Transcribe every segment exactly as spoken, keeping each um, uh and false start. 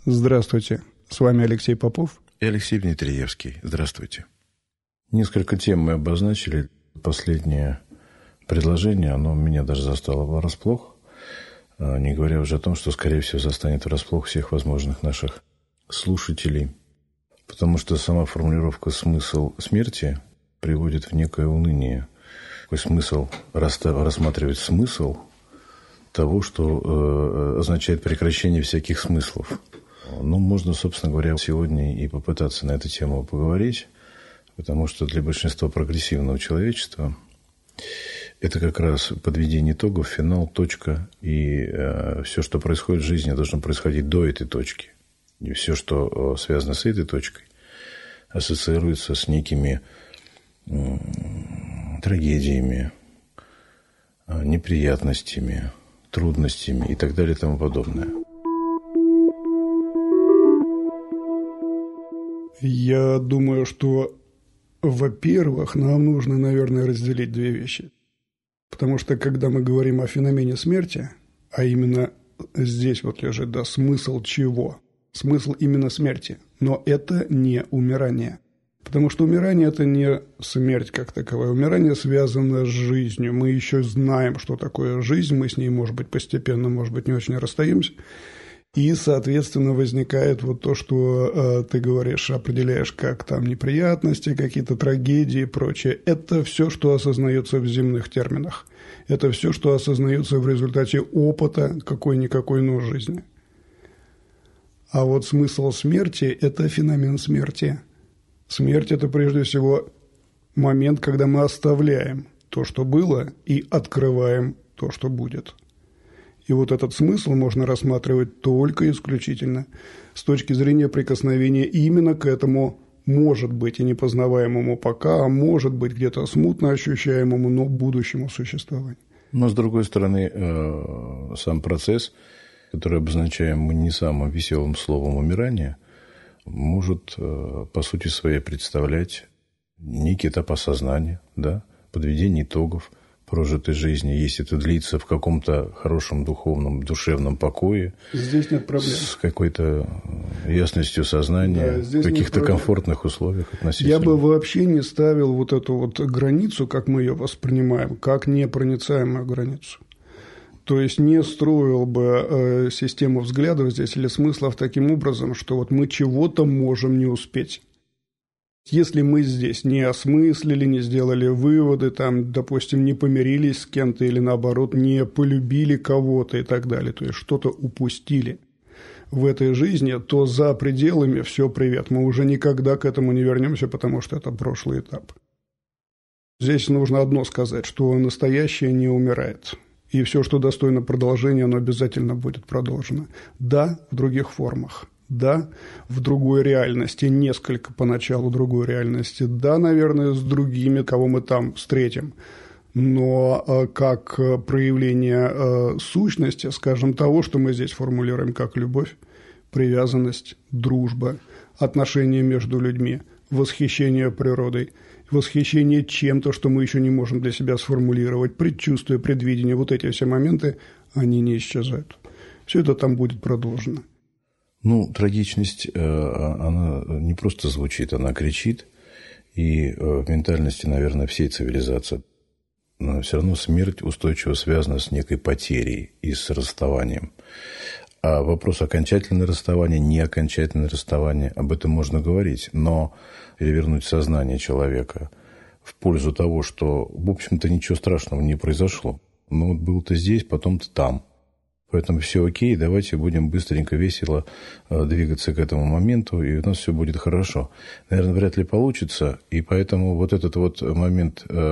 Здравствуйте. С вами Алексей Попов и Алексей Дмитриевский. Здравствуйте. Несколько тем мы обозначили. Последнее предложение, оно меня даже застало врасплох, не говоря уже о том, что, скорее всего, застанет врасплох всех возможных наших слушателей. Потому что сама формулировка «смысл смерти» приводит в некое уныние. Такой смысл, рассматривать смысл того, что э, означает прекращение всяких смыслов. Ну, можно, собственно говоря, сегодня и попытаться на эту тему поговорить, потому что для большинства прогрессивного человечества это как раз подведение итогов, финал, точка, и э, все, что происходит в жизни, должно происходить до этой точки. И все, что связано с этой точкой, ассоциируется с некими э, трагедиями, э, неприятностями, трудностями и так далее и тому подобное. Я думаю, что, во-первых, нам нужно, наверное, разделить две вещи. Потому что, когда мы говорим о феномене смерти, а именно здесь вот лежит, да, смысл чего? Смысл именно смерти. Но это не умирание. Потому что умирание – это не смерть как таковая. Умирание связано с жизнью. Мы еще знаем, что такое жизнь. Мы с ней, может быть, постепенно, может быть, не очень расстаемся. И, соответственно, возникает вот то, что э, ты говоришь, определяешь, как там неприятности, какие-то трагедии и прочее. Это все, что осознается в земных терминах. Это все, что осознается в результате опыта какой-никакой, но жизни. А вот смысл смерти – это феномен смерти. Смерть – это прежде всего момент, когда мы оставляем то, что было, и открываем то, что будет. И вот этот смысл можно рассматривать только исключительно с точки зрения прикосновения именно к этому, может быть, и непознаваемому пока, а может быть, где-то смутно ощущаемому, но будущему существованию. Но, с другой стороны, сам процесс, который обозначаем мы не самым веселым словом «умирание», может, по сути своей, представлять некий этап осознания, да, подведение итогов прожитой жизни, если это длится в каком-то хорошем духовном, душевном покое. Здесь нет проблем. С какой-то ясностью сознания, да, в каких-то комфортных условиях относительно. Я бы вообще не ставил вот эту вот границу, как мы ее воспринимаем, как непроницаемую границу. То есть не строил бы э, систему взглядов здесь или смыслов таким образом, что вот мы чего-то можем не успеть. Если мы здесь не осмыслили, не сделали выводы, там, допустим, не помирились с кем-то или, наоборот, не полюбили кого-то и так далее, то есть что-то упустили в этой жизни, то за пределами все привет. Мы уже никогда к этому не вернемся, потому что это прошлый этап. Здесь нужно одно сказать, что настоящее не умирает. И все, что достойно продолжения, оно обязательно будет продолжено. Да, в других формах. Да, в другой реальности, несколько поначалу другой реальности. Да, наверное, с другими, кого мы там встретим. Но э, как проявление э, сущности, скажем, того, что мы здесь формулируем как любовь, привязанность, дружба, отношения между людьми, восхищение природой, восхищение чем-то, что мы еще не можем для себя сформулировать, предчувствие, предвидение, вот эти все моменты, они не исчезают. Все это там будет продолжено. Ну, трагичность, она не просто звучит, она кричит, и в ментальности, наверное, всей цивилизации. Но все равно смерть устойчиво связана с некой потерей и с расставанием. А вопрос окончательное расставание, не окончательное расставание, об этом можно говорить, но перевернуть сознание человека в пользу того, что, в общем-то, ничего страшного не произошло. Ну, вот был-то здесь, потом-то там. Поэтому все окей, давайте будем быстренько, весело двигаться к этому моменту, и у нас все будет хорошо. Наверное, вряд ли получится, и поэтому вот этот вот момент э,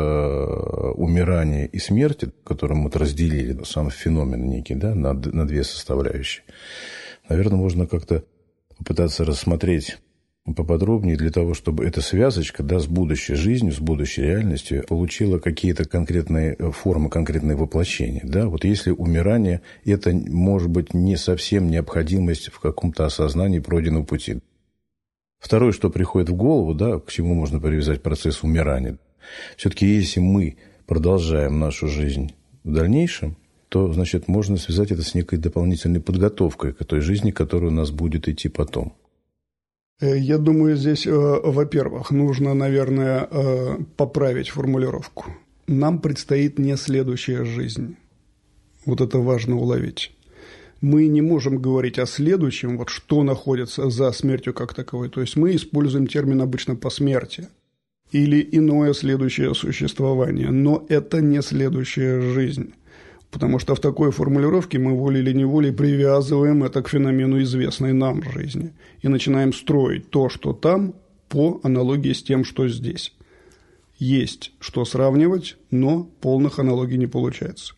умирания и смерти, который мы вот разделили, сам феномен некий, да, на, на две составляющие, наверное, можно как-то попытаться рассмотреть поподробнее для того, чтобы эта связочка, да, с будущей жизнью, с будущей реальностью получила какие-то конкретные формы, конкретные воплощения. Да? Вот если умирание – это, может быть, не совсем необходимость в каком-то осознании пройденного пути. Второе, что приходит в голову, да, к чему можно привязать процесс умирания. Все-таки если мы продолжаем нашу жизнь в дальнейшем, то, значит, можно связать это с некой дополнительной подготовкой к той жизни, которая у нас будет идти потом. Я думаю, здесь, во-первых, нужно, наверное, поправить формулировку. Нам предстоит не следующая жизнь. Вот это важно уловить. Мы не можем говорить о следующем, вот что находится за смертью как таковой. То есть мы используем термин обычно посмертие или иное следующее существование, но это не следующая жизнь. Потому что в такой формулировке мы волей или неволей привязываем это к феномену известной нам жизни и начинаем строить то, что там, по аналогии с тем, что здесь. Есть что сравнивать, но полных аналогий не получается.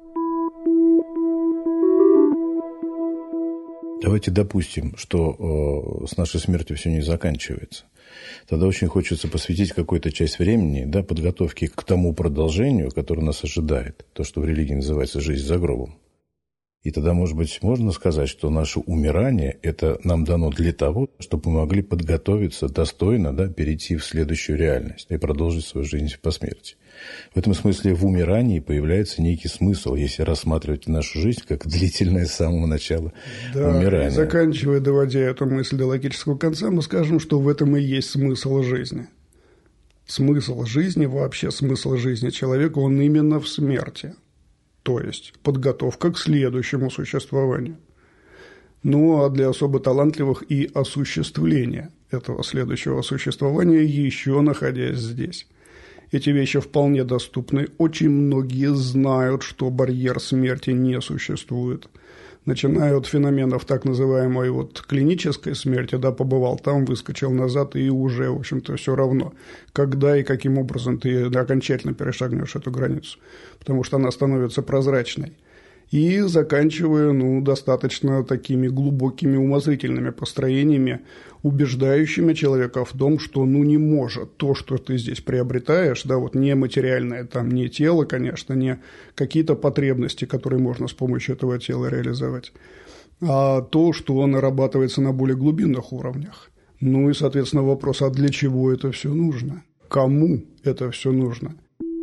Давайте допустим, что э, с нашей смертью все не заканчивается. Тогда очень хочется посвятить какую-то часть времени, да, подготовке к тому продолжению, которое нас ожидает. То, что в религии называется «жизнь за гробом». И тогда, может быть, можно сказать, что наше умирание – это нам дано для того, чтобы мы могли подготовиться достойно, да, перейти в следующую реальность и продолжить свою жизнь по смерти. В этом смысле в умирании появляется некий смысл, если рассматривать нашу жизнь как длительное с самого начала да, умирания. Заканчивая, доводя эту мысль до логического конца, мы скажем, что в этом и есть смысл жизни. Смысл жизни, вообще смысл жизни человека, он именно в смерти. То есть подготовка к следующему существованию. Ну, а для особо талантливых и осуществление этого следующего существования, еще находясь здесь. Эти вещи вполне доступны. Очень многие знают, что барьер смерти не существует. Начиная от феноменов так называемой вот клинической смерти, да, побывал там, выскочил назад, и уже, в общем-то, все равно, когда и каким образом ты окончательно перешагнешь эту границу, потому что она становится прозрачной. И заканчивая, ну, достаточно такими глубокими умозрительными построениями, убеждающими человека в том, что, ну, не может то, что ты здесь приобретаешь, да, вот не материальное, там, не тело, конечно, не какие-то потребности, которые можно с помощью этого тела реализовать, а то, что нарабатывается на более глубинных уровнях. Ну и, соответственно, вопрос, а для чего это все нужно? Кому это все нужно?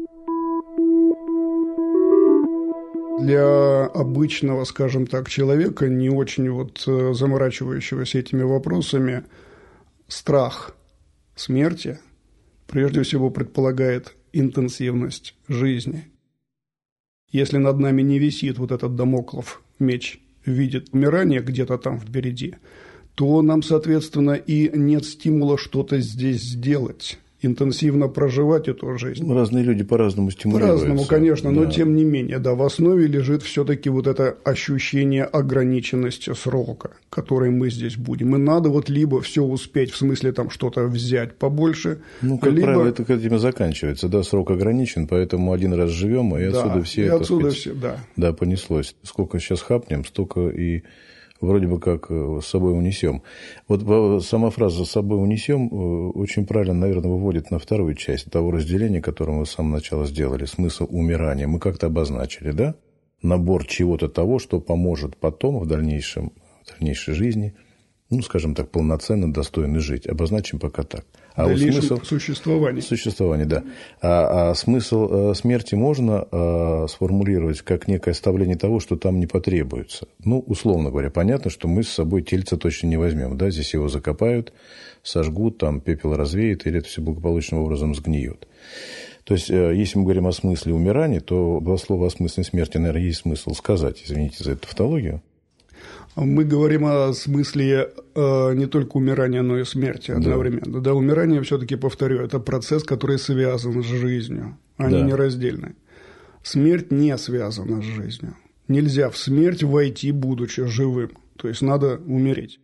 Для обычного, скажем так, человека, не очень вот заморачивающегося этими вопросами, страх смерти прежде всего предполагает интенсивность жизни. Если над нами не висит вот этот дамоклов меч в виде умирания где-то там впереди, то нам, соответственно, и нет стимула что-то здесь сделать. Интенсивно проживать эту жизнь. Разные люди по-разному стимулируются. По-разному, конечно, но да. тем не менее, да, в основе лежит все-таки вот это ощущение ограниченности срока, который мы здесь будем. И надо вот либо все успеть, в смысле там что-то взять побольше, ну, как либо... правило, это к этому заканчивается, да, срок ограничен, поэтому один раз живем, и да, отсюда все и это, отсюда сказать, все, да. да, понеслось. Сколько сейчас хапнем, столько и вроде бы как с собой унесем. Вот сама фраза «с собой унесем» очень правильно, наверное, выводит на вторую часть того разделения, которое мы с самого начала сделали. Смысл умирания. Мы как-то обозначили, да? Набор чего-то того, что поможет потом в дальнейшем, в дальнейшей жизни, ну, скажем так, полноценно, достойно жить. Обозначим пока так. А дальнейшем смысл существования. Существование, да. А, а смысл смерти можно а, сформулировать как некое оставление того, что там не потребуется. Ну, условно говоря, понятно, что мы с собой тельца точно не возьмем. Да? Здесь его закопают, сожгут, там пепел развеет, или это все благополучным образом сгниет. То есть, если мы говорим о смысле умирания, то два слова о смысле смерти, наверное, есть смысл сказать. Извините за эту тавтологию. Мы говорим о смысле э, не только умирания, но и смерти одновременно. Да, да, умирание, все-таки повторю, это процесс, который связан с жизнью, они да. нераздельны. Смерть не связана с жизнью. Нельзя в смерть войти, будучи живым. То есть надо умереть.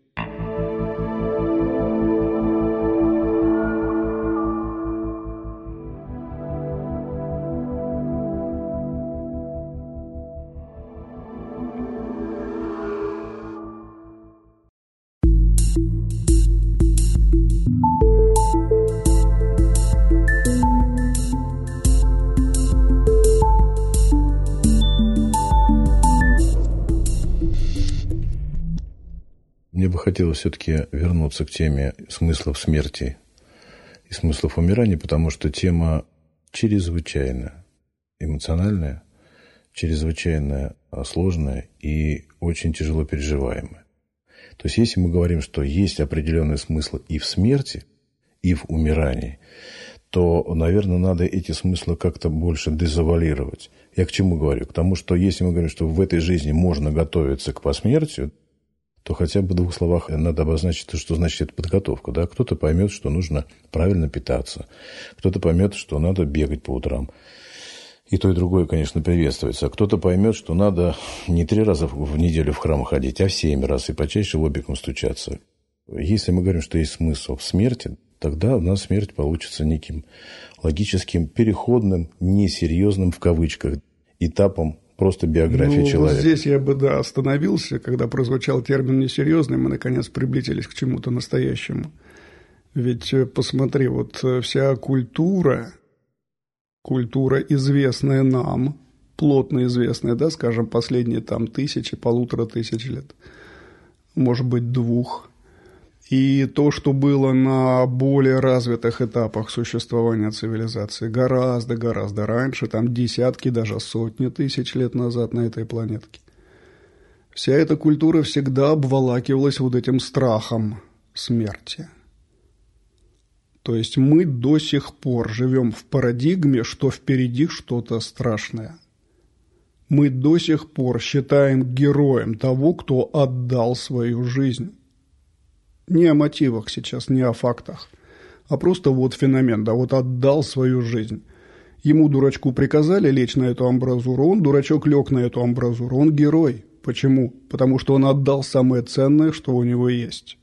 Мне бы хотелось все-таки вернуться к теме смыслов смерти и смыслов умирания, потому что тема чрезвычайно эмоциональная, чрезвычайно сложная и очень тяжело переживаемая. То есть, если мы говорим, что есть определенный смысл и в смерти, и в умирании, то, наверное, надо эти смыслы как-то больше дезавуалировать. Я к чему говорю? К тому, что если мы говорим, что в этой жизни можно готовиться к посмертию, то хотя бы в двух словах надо обозначить, что значит эта подготовка. Да? Кто-то поймет, что нужно правильно питаться, кто-то поймет, что надо бегать по утрам. И то, и другое, конечно, приветствуется. А кто-то поймет, что надо не три раза в неделю в храм ходить, а в семь раз, и почаще лобиком стучаться. Если мы говорим, что есть смысл в смерти, тогда у нас смерть получится неким логическим, переходным, несерьезным, в кавычках, этапом просто биографии ну, человека. Вот здесь я бы, да, остановился, когда прозвучал термин «несерьезный», мы, наконец, приблизились к чему-то настоящему. Ведь, посмотри, вот вся культура... Культура, известная нам, плотно известная, да, скажем, последние там тысячи, полутора тысяч лет, может быть, двух. И то, что было на более развитых этапах существования цивилизации, гораздо-гораздо раньше, там десятки, даже сотни тысяч лет назад на этой планетке. Вся эта культура всегда обволакивалась вот этим страхом смерти. То есть мы до сих пор живем в парадигме, что впереди что-то страшное. Мы до сих пор считаем героем того, кто отдал свою жизнь. Не о мотивах сейчас, не о фактах, а просто вот феномен, да, вот отдал свою жизнь. Ему, дурачку, приказали лечь на эту амбразуру, он, дурачок, лег на эту амбразуру, он герой. Почему? Потому что он отдал самое ценное, что у него есть.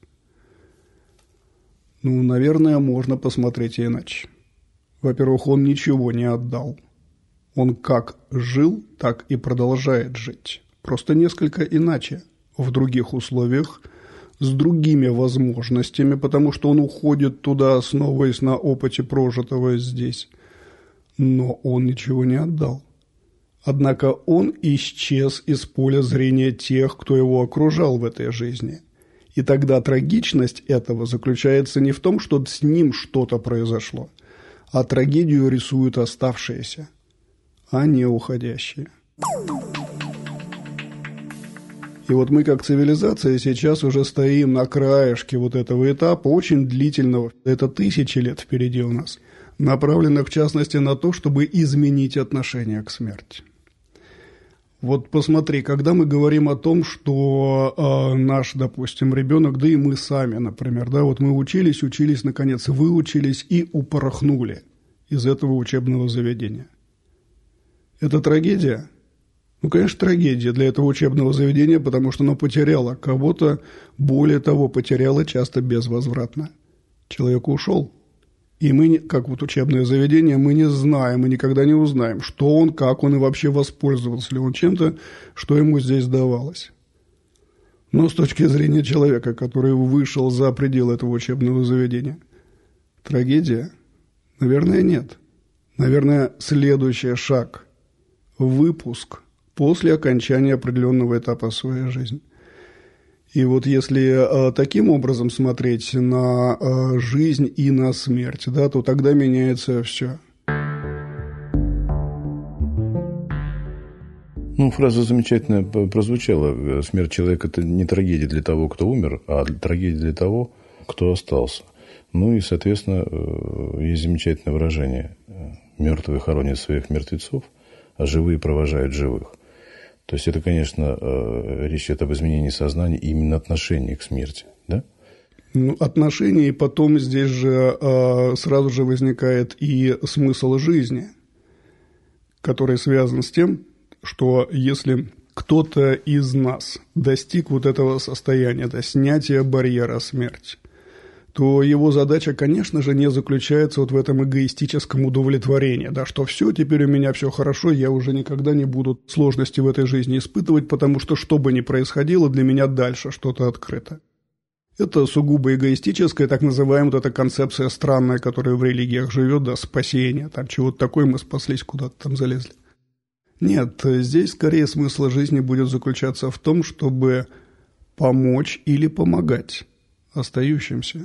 Ну, наверное, можно посмотреть и иначе. Во-первых, он ничего не отдал. Он как жил, так и продолжает жить. Просто несколько иначе, в других условиях, с другими возможностями, потому что он уходит туда, основываясь на опыте прожитого здесь. Но он ничего не отдал. Однако он исчез из поля зрения тех, кто его окружал в этой жизни. И тогда трагичность этого заключается не в том, что с ним что-то произошло, а трагедию рисуют оставшиеся, а не уходящие. И вот мы, как цивилизация, сейчас уже стоим на краешке вот этого этапа, очень длительного, это тысячи лет впереди у нас, направленных, в частности, на то, чтобы изменить отношение к смерти. Вот посмотри, когда мы говорим о том, что э, наш, допустим, ребенок, да и мы сами, например, да, вот мы учились, учились, наконец, выучились и упорхнули из этого учебного заведения. Это трагедия? Ну, конечно, трагедия для этого учебного заведения, потому что оно потеряло кого-то, более того, потеряло часто безвозвратно. Человек ушел. И мы, как вот учебное заведение, мы не знаем и никогда не узнаем, что он, как он и вообще воспользовался ли он чем-то, что ему здесь давалось. Но с точки зрения человека, который вышел за пределы этого учебного заведения, трагедия? Наверное, нет. Наверное, следующий шаг – выпуск после окончания определенного этапа своей жизни. И вот если э, таким образом смотреть на э, жизнь и на смерть, да, то тогда меняется все. Ну, фраза замечательно прозвучала. Смерть человека – это не трагедия для того, кто умер, а трагедия для того, кто остался. Ну и, соответственно, есть замечательное выражение: мертвые хоронят своих мертвецов, а живые провожают живых. То есть это, конечно, речь идет об изменении сознания и именно отношении к смерти, да? Ну, отношения, и потом здесь же э, сразу же возникает и смысл жизни, который связан с тем, что если кто-то из нас достиг вот этого состояния, да, снятия барьера смерти, то его задача, конечно же, не заключается вот в этом эгоистическом удовлетворении, да, что все, теперь у меня все хорошо, я уже никогда не буду сложности в этой жизни испытывать, потому что, что бы ни происходило, для меня дальше что-то открыто. Это сугубо эгоистическая, так называемая вот эта концепция странная, которая в религиях живет, да, спасение, там чего-то такое, мы спаслись, куда-то там залезли. Нет, здесь скорее смысл жизни будет заключаться в том, чтобы помочь или помогать остающимся.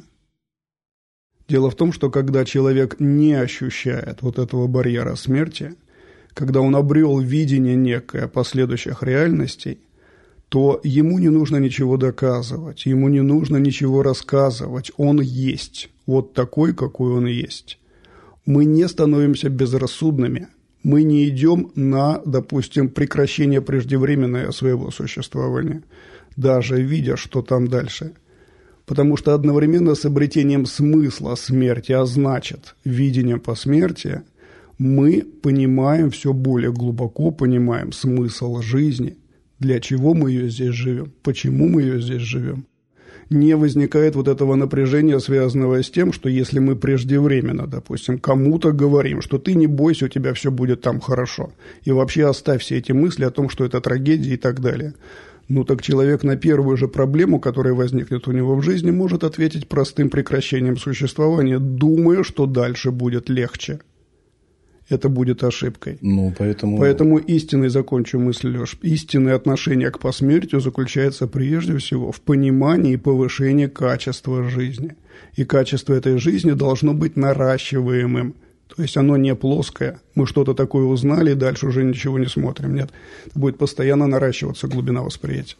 Дело в том, что когда человек не ощущает вот этого барьера смерти, когда он обрел видение некое последующих реальностей, то ему не нужно ничего доказывать, ему не нужно ничего рассказывать. Он есть, вот такой, какой он есть. Мы не становимся безрассудными, мы не идем на, допустим, прекращение преждевременное своего существования, даже видя, что там дальше. Потому что одновременно с обретением смысла смерти, а значит, видением посмертия, мы понимаем все более глубоко, понимаем смысл жизни, для чего мы ее здесь живем, почему мы ее здесь живем. Не возникает вот этого напряжения, связанного с тем, что если мы преждевременно, допустим, кому-то говорим, что ты не бойся, у тебя все будет там хорошо, и вообще оставь все эти мысли о том, что это трагедия и так далее. Ну так человек на первую же проблему, которая возникнет у него в жизни, может ответить простым прекращением существования, думая, что дальше будет легче. Это будет ошибкой. Ну, поэтому... Поэтому истинный, закончу мысль, Леш, истинное отношение к посмертию заключается прежде всего в понимании и повышении качества жизни. И качество этой жизни должно быть наращиваемым. То есть оно не плоское. Мы что-то такое узнали, и дальше уже ничего не смотрим. Нет, это будет постоянно наращиваться глубина восприятия.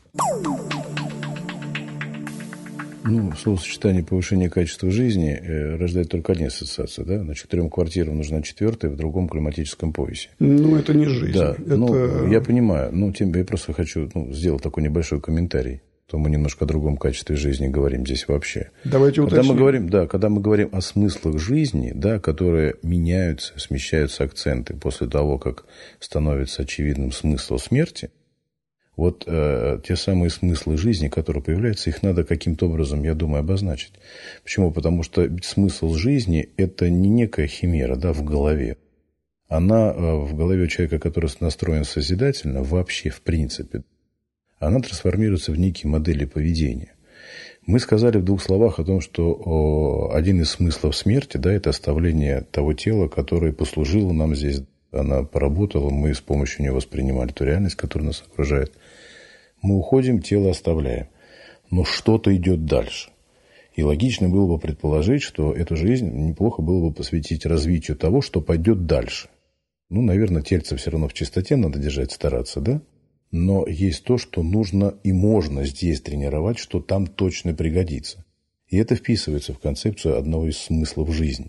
Ну, словосочетание повышения качества жизни э, рождает только одни ассоциации, да? Значит, трем квартирам нужна четвертая в другом климатическом поясе. Ну, это не жизнь. Да, это... ну, я понимаю. Ну, тем я просто хочу ну, сделать такой небольшой комментарий. То мы немножко о другом качестве жизни говорим здесь вообще. Давайте когда уточним. мы говорим, да, когда мы говорим о смыслах жизни, да, которые меняются, смещаются акценты после того, как становится очевидным смысл смерти, вот э, те самые смыслы жизни, которые появляются, их надо каким-то образом, я думаю, обозначить. Почему? Потому что смысл жизни – это не некая химера, да, в голове. Она э, в голове человека, который настроен созидательно, вообще в принципе, она трансформируется в некие модели поведения. Мы сказали в двух словах о том, что о, один из смыслов смерти, да, это оставление того тела, которое послужило нам здесь. Она поработала, мы с помощью нее воспринимали ту реальность, которая нас окружает. Мы уходим, тело оставляем. Но что-то идет дальше. И логично было бы предположить, что эту жизнь неплохо было бы посвятить развитию того, что пойдет дальше. Ну, наверное, тельце все равно в чистоте надо держать, стараться, да? Но есть то, что нужно и можно здесь тренировать, что там точно пригодится. И это вписывается в концепцию одного из смыслов жизни.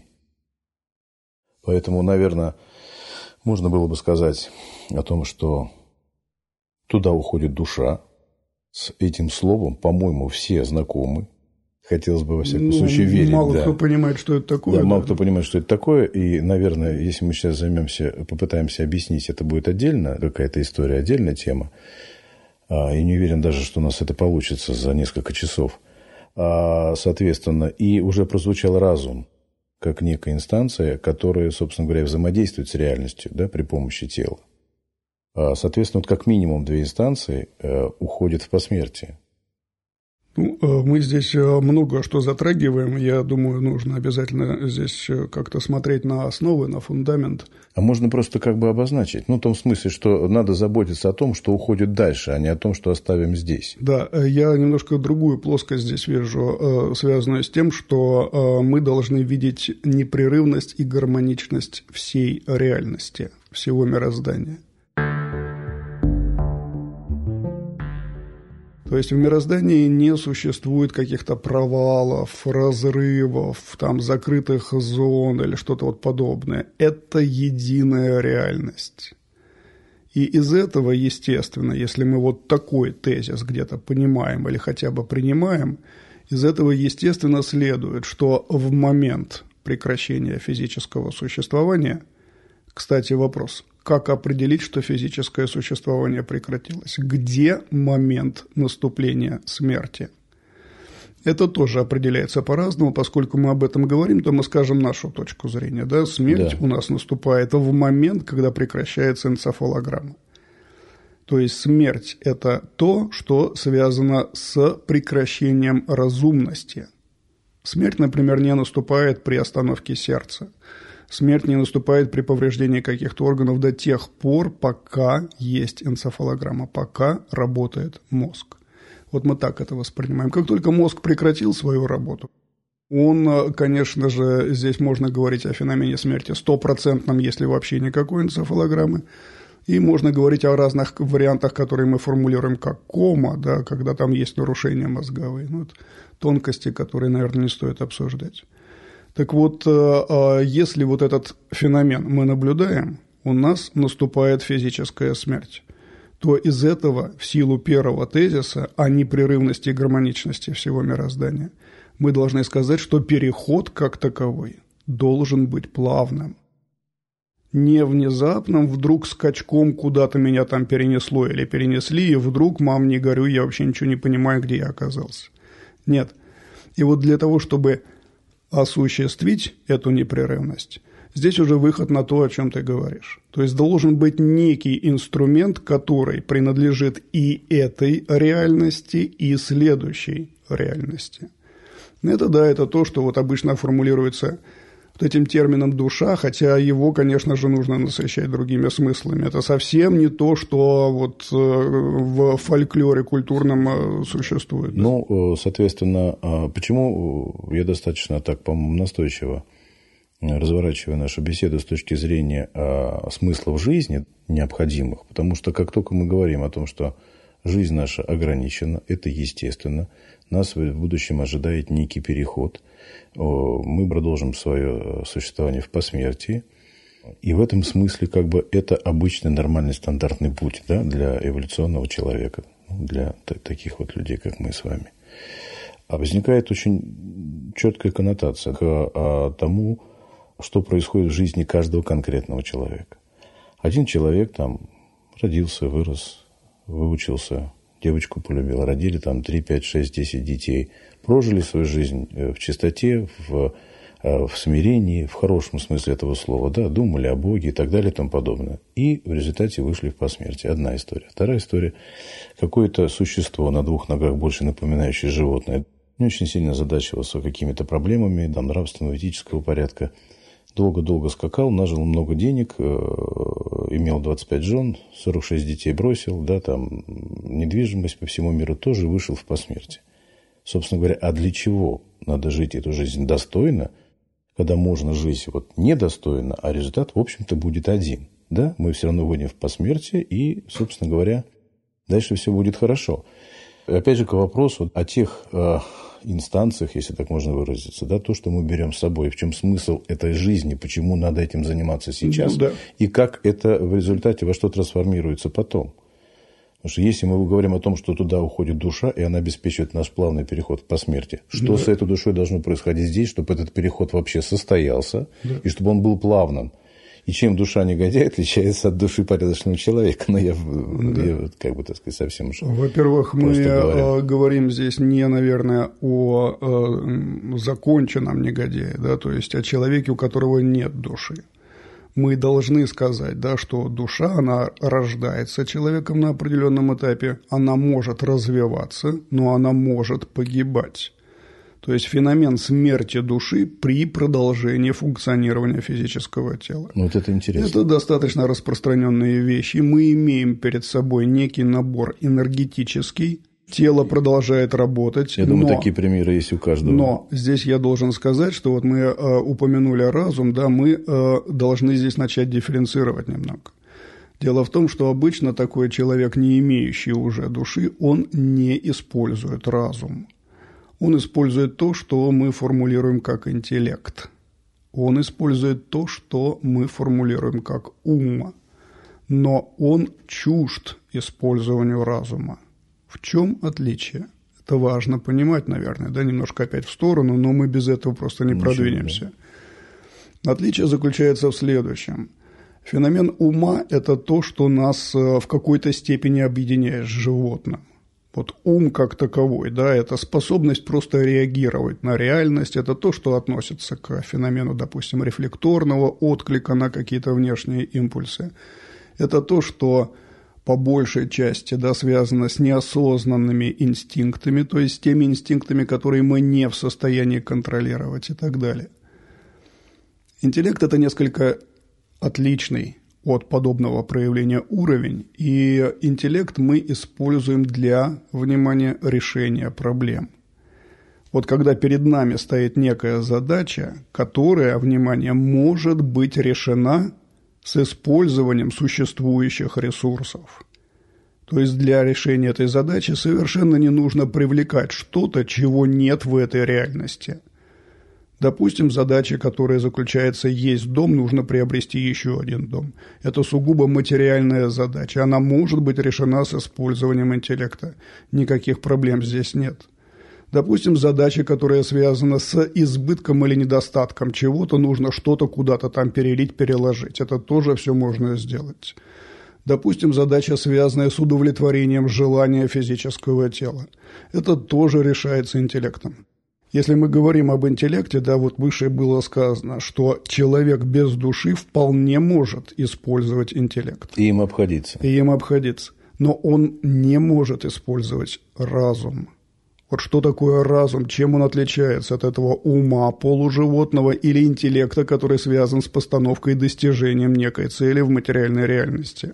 Поэтому, наверное, можно было бы сказать о том, что туда уходит душа. С этим словом, по-моему, все знакомы. Хотелось бы, во всяком ну, случае, верить. Мало да. кто понимает, что это такое. Да, да. мало кто понимает, что это такое. И, наверное, если мы сейчас займемся, попытаемся объяснить, это будет отдельно, какая-то история, отдельная тема. И не уверен даже, что у нас это получится за несколько часов. Соответственно, и уже прозвучал разум, как некая инстанция, которая, собственно говоря, взаимодействует с реальностью, да, при помощи тела. Соответственно, вот как минимум две инстанции уходят в посмертие. Ну, мы здесь много что затрагиваем. Я думаю, нужно обязательно здесь как-то смотреть на основы, на фундамент. А можно просто как бы обозначить. Ну, в том смысле, что надо заботиться о том, что уходит дальше, а не о том, что оставим здесь. Да, я немножко другую плоскость здесь вижу, связанную с тем, что мы должны видеть непрерывность и гармоничность всей реальности, всего мироздания. То есть в мироздании не существует каких-то провалов, разрывов, там, закрытых зон или что-то вот подобное. Это единая реальность. И из этого, естественно, если мы вот такой тезис где-то понимаем или хотя бы принимаем, из этого, естественно, следует, что в момент прекращения физического существования, кстати, вопрос – как определить, что физическое существование прекратилось? Где момент наступления смерти? Это тоже определяется по-разному, поскольку мы об этом говорим, то мы скажем нашу точку зрения. Да? Смерть да. у нас наступает в момент, когда прекращается энцефалограмма. То есть смерть – это то, что связано с прекращением разумности. Смерть, например, не наступает при остановке сердца. Смерть не наступает при повреждении каких-то органов до тех пор, пока есть энцефалограмма, пока работает мозг. Вот мы так это воспринимаем. Как только мозг прекратил свою работу, Он, конечно же, здесь можно говорить о феномене смерти стопроцентном, если вообще никакой энцефалограммы. И можно говорить о разных вариантах, которые мы формулируем как кома, да, когда там есть нарушения мозговые. Ну, тонкости, которые, наверное, не стоит обсуждать. Так вот, если вот этот феномен мы наблюдаем, у нас наступает физическая смерть, то из этого, в силу первого тезиса о непрерывности и гармоничности всего мироздания, мы должны сказать, что переход как таковой должен быть плавным. Не внезапным, вдруг скачком куда-то меня там перенесло или перенесли, и вдруг, мам, не горюй, я вообще ничего не понимаю, где я оказался. Нет. И вот для того, чтобы осуществить эту непрерывность, здесь уже выход на то, о чем ты говоришь. То есть должен быть некий инструмент, который принадлежит и этой реальности, и следующей реальности. Это да, это то, что вот обычно формулируется вот этим термином «душа», хотя его, конечно же, нужно насыщать другими смыслами. Это совсем не то, что вот в фольклоре культурном существует. Ну, соответственно, почему я достаточно так, по-моему, настойчиво разворачиваю нашу беседу с точки зрения смыслов жизни необходимых? Потому что как только мы говорим о том, что жизнь наша ограничена, это естественно, нас в будущем ожидает некий переход. Мы продолжим свое существование в посмертии. И в этом смысле как бы это обычный нормальный стандартный путь, да, для эволюционного человека, для таких вот людей, как мы с вами. А возникает очень четкая коннотация к тому, что происходит в жизни каждого конкретного человека. Один человек там родился, вырос, выучился, девочку полюбил, родили там три, пять, шесть, десять детей, прожили свою жизнь в чистоте, в, в смирении, в хорошем смысле этого слова, да, думали о Боге и так далее и тому подобное. И в результате вышли в посмертие. Одна история. Вторая история. Какое-то существо на двух ногах, больше напоминающее животное, не очень сильно озадачивался какими-то проблемами там, нравственного, этического порядка. Долго-долго скакал, нажил много денег, имел двадцать пять жен, сорок шесть детей бросил, да, там, недвижимость по всему миру тоже, вышел в посмертие. Собственно говоря, а для чего надо жить эту жизнь достойно, когда можно жить вот недостойно, а результат, в общем-то, будет один. Да? Мы все равно выйдем в посмертие, и, собственно говоря, дальше все будет хорошо. Опять же, к вопросу о тех э, инстанциях, если так можно выразиться, да, то, что мы берем с собой, в чем смысл этой жизни, почему надо этим заниматься сейчас, ну, да. И как это в результате во что трансформируется потом. Потому что если мы говорим о том, что туда уходит душа, и она обеспечивает наш плавный переход по смерти, что да. с этой душой должно происходить здесь, чтобы этот переход вообще состоялся, да. и чтобы он был плавным. И чем душа негодяя отличается от души порядочного человека? Ну, я, да. я как бы, так сказать, совсем уж. Во-первых, мы говоря. говорим здесь не, наверное, о э, законченном негодяе, да, то есть о человеке, у которого нет души. Мы должны сказать, да, что душа, она рождается человеком на определенном этапе, она может развиваться, но она может погибать. То есть феномен смерти души при продолжении функционирования физического тела. Вот это интересно. Это достаточно распространенные вещи. Мы имеем перед собой некий набор энергетический. Тело продолжает работать. Я думаю, но, такие примеры есть у каждого. Но здесь я должен сказать, что вот мы э, упомянули разум, да, мы э, должны здесь начать дифференцировать немного. Дело в том, что обычно такой человек, не имеющий уже души, он не использует разум. Он использует то, что мы формулируем как интеллект. Он использует то, что мы формулируем как ум. Но он чужд использованию разума. В чем отличие? Это важно понимать, наверное, да, немножко опять в сторону, но мы без этого просто не Ничего, продвинемся. Да. Отличие заключается в следующем. Феномен ума – это то, что нас в какой-то степени объединяет с животным. Вот ум как таковой, да, это способность просто реагировать на реальность, это то, что относится к феномену, допустим, рефлекторного отклика на какие-то внешние импульсы. Это то, что по большей части, да, связано с неосознанными инстинктами, то есть с теми инстинктами, которые мы не в состоянии контролировать и так далее. Интеллект – это несколько отличный от подобного проявления уровень, и интеллект мы используем для, внимания, решения проблем. Вот когда перед нами стоит некая задача, которая, внимание, может быть решена с использованием существующих ресурсов. То есть для решения этой задачи совершенно не нужно привлекать что-то, чего нет в этой реальности. Допустим, задача, которая заключается «есть дом», нужно приобрести еще один дом. Это сугубо материальная задача. Она может быть решена с использованием интеллекта. Никаких проблем здесь нет. Допустим, задача, которая связана с избытком или недостатком чего-то, нужно что-то куда-то там перелить, переложить. Это тоже все можно сделать. Допустим, задача, связанная с удовлетворением желания физического тела. Это тоже решается интеллектом. Если мы говорим об интеллекте, да, вот выше было сказано, что человек без души вполне может использовать интеллект. И им обходиться. И им обходиться. Но он не может использовать разум. Вот что такое разум, чем он отличается от этого ума полуживотного или интеллекта, который связан с постановкой и достижением некой цели в материальной реальности?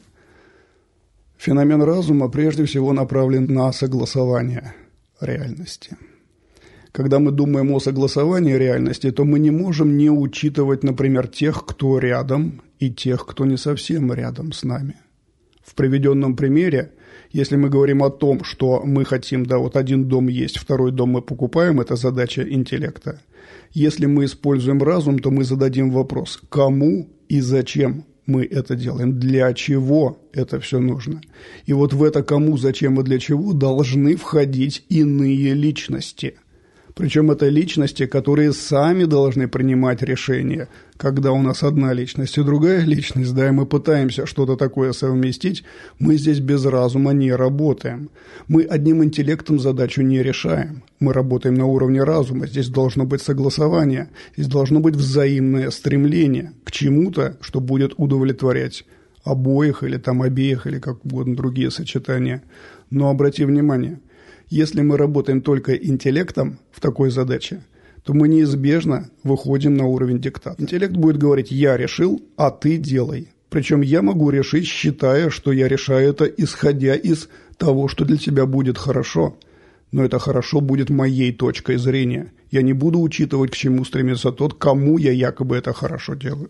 Феномен разума прежде всего направлен на согласование реальности. Когда мы думаем о согласовании реальности, то мы не можем не учитывать, например, тех, кто рядом, и тех, кто не совсем рядом с нами. В приведенном примере, если мы говорим о том, что мы хотим, да, вот один дом есть, второй дом мы покупаем, это задача интеллекта. Если мы используем разум, то мы зададим вопрос, кому и зачем мы это делаем, для чего это все нужно. И вот в это кому, зачем и для чего должны входить иные личности. Причем это личности, которые сами должны принимать решения, когда у нас одна личность и другая личность, да, и мы пытаемся что-то такое совместить, мы здесь без разума не работаем. Мы одним интеллектом задачу не решаем. Мы работаем на уровне разума. Здесь должно быть согласование, здесь должно быть взаимное стремление к чему-то, что будет удовлетворять обоих или там обеих, или как угодно другие сочетания. Но обрати внимание, если мы работаем только интеллектом в такой задаче, то мы неизбежно выходим на уровень диктата. Интеллект будет говорить «я решил, а ты делай». Причем я могу решить, считая, что я решаю это, исходя из того, что для тебя будет хорошо. Но это хорошо будет моей точкой зрения. Я не буду учитывать, к чему стремится тот, кому я якобы это хорошо делаю.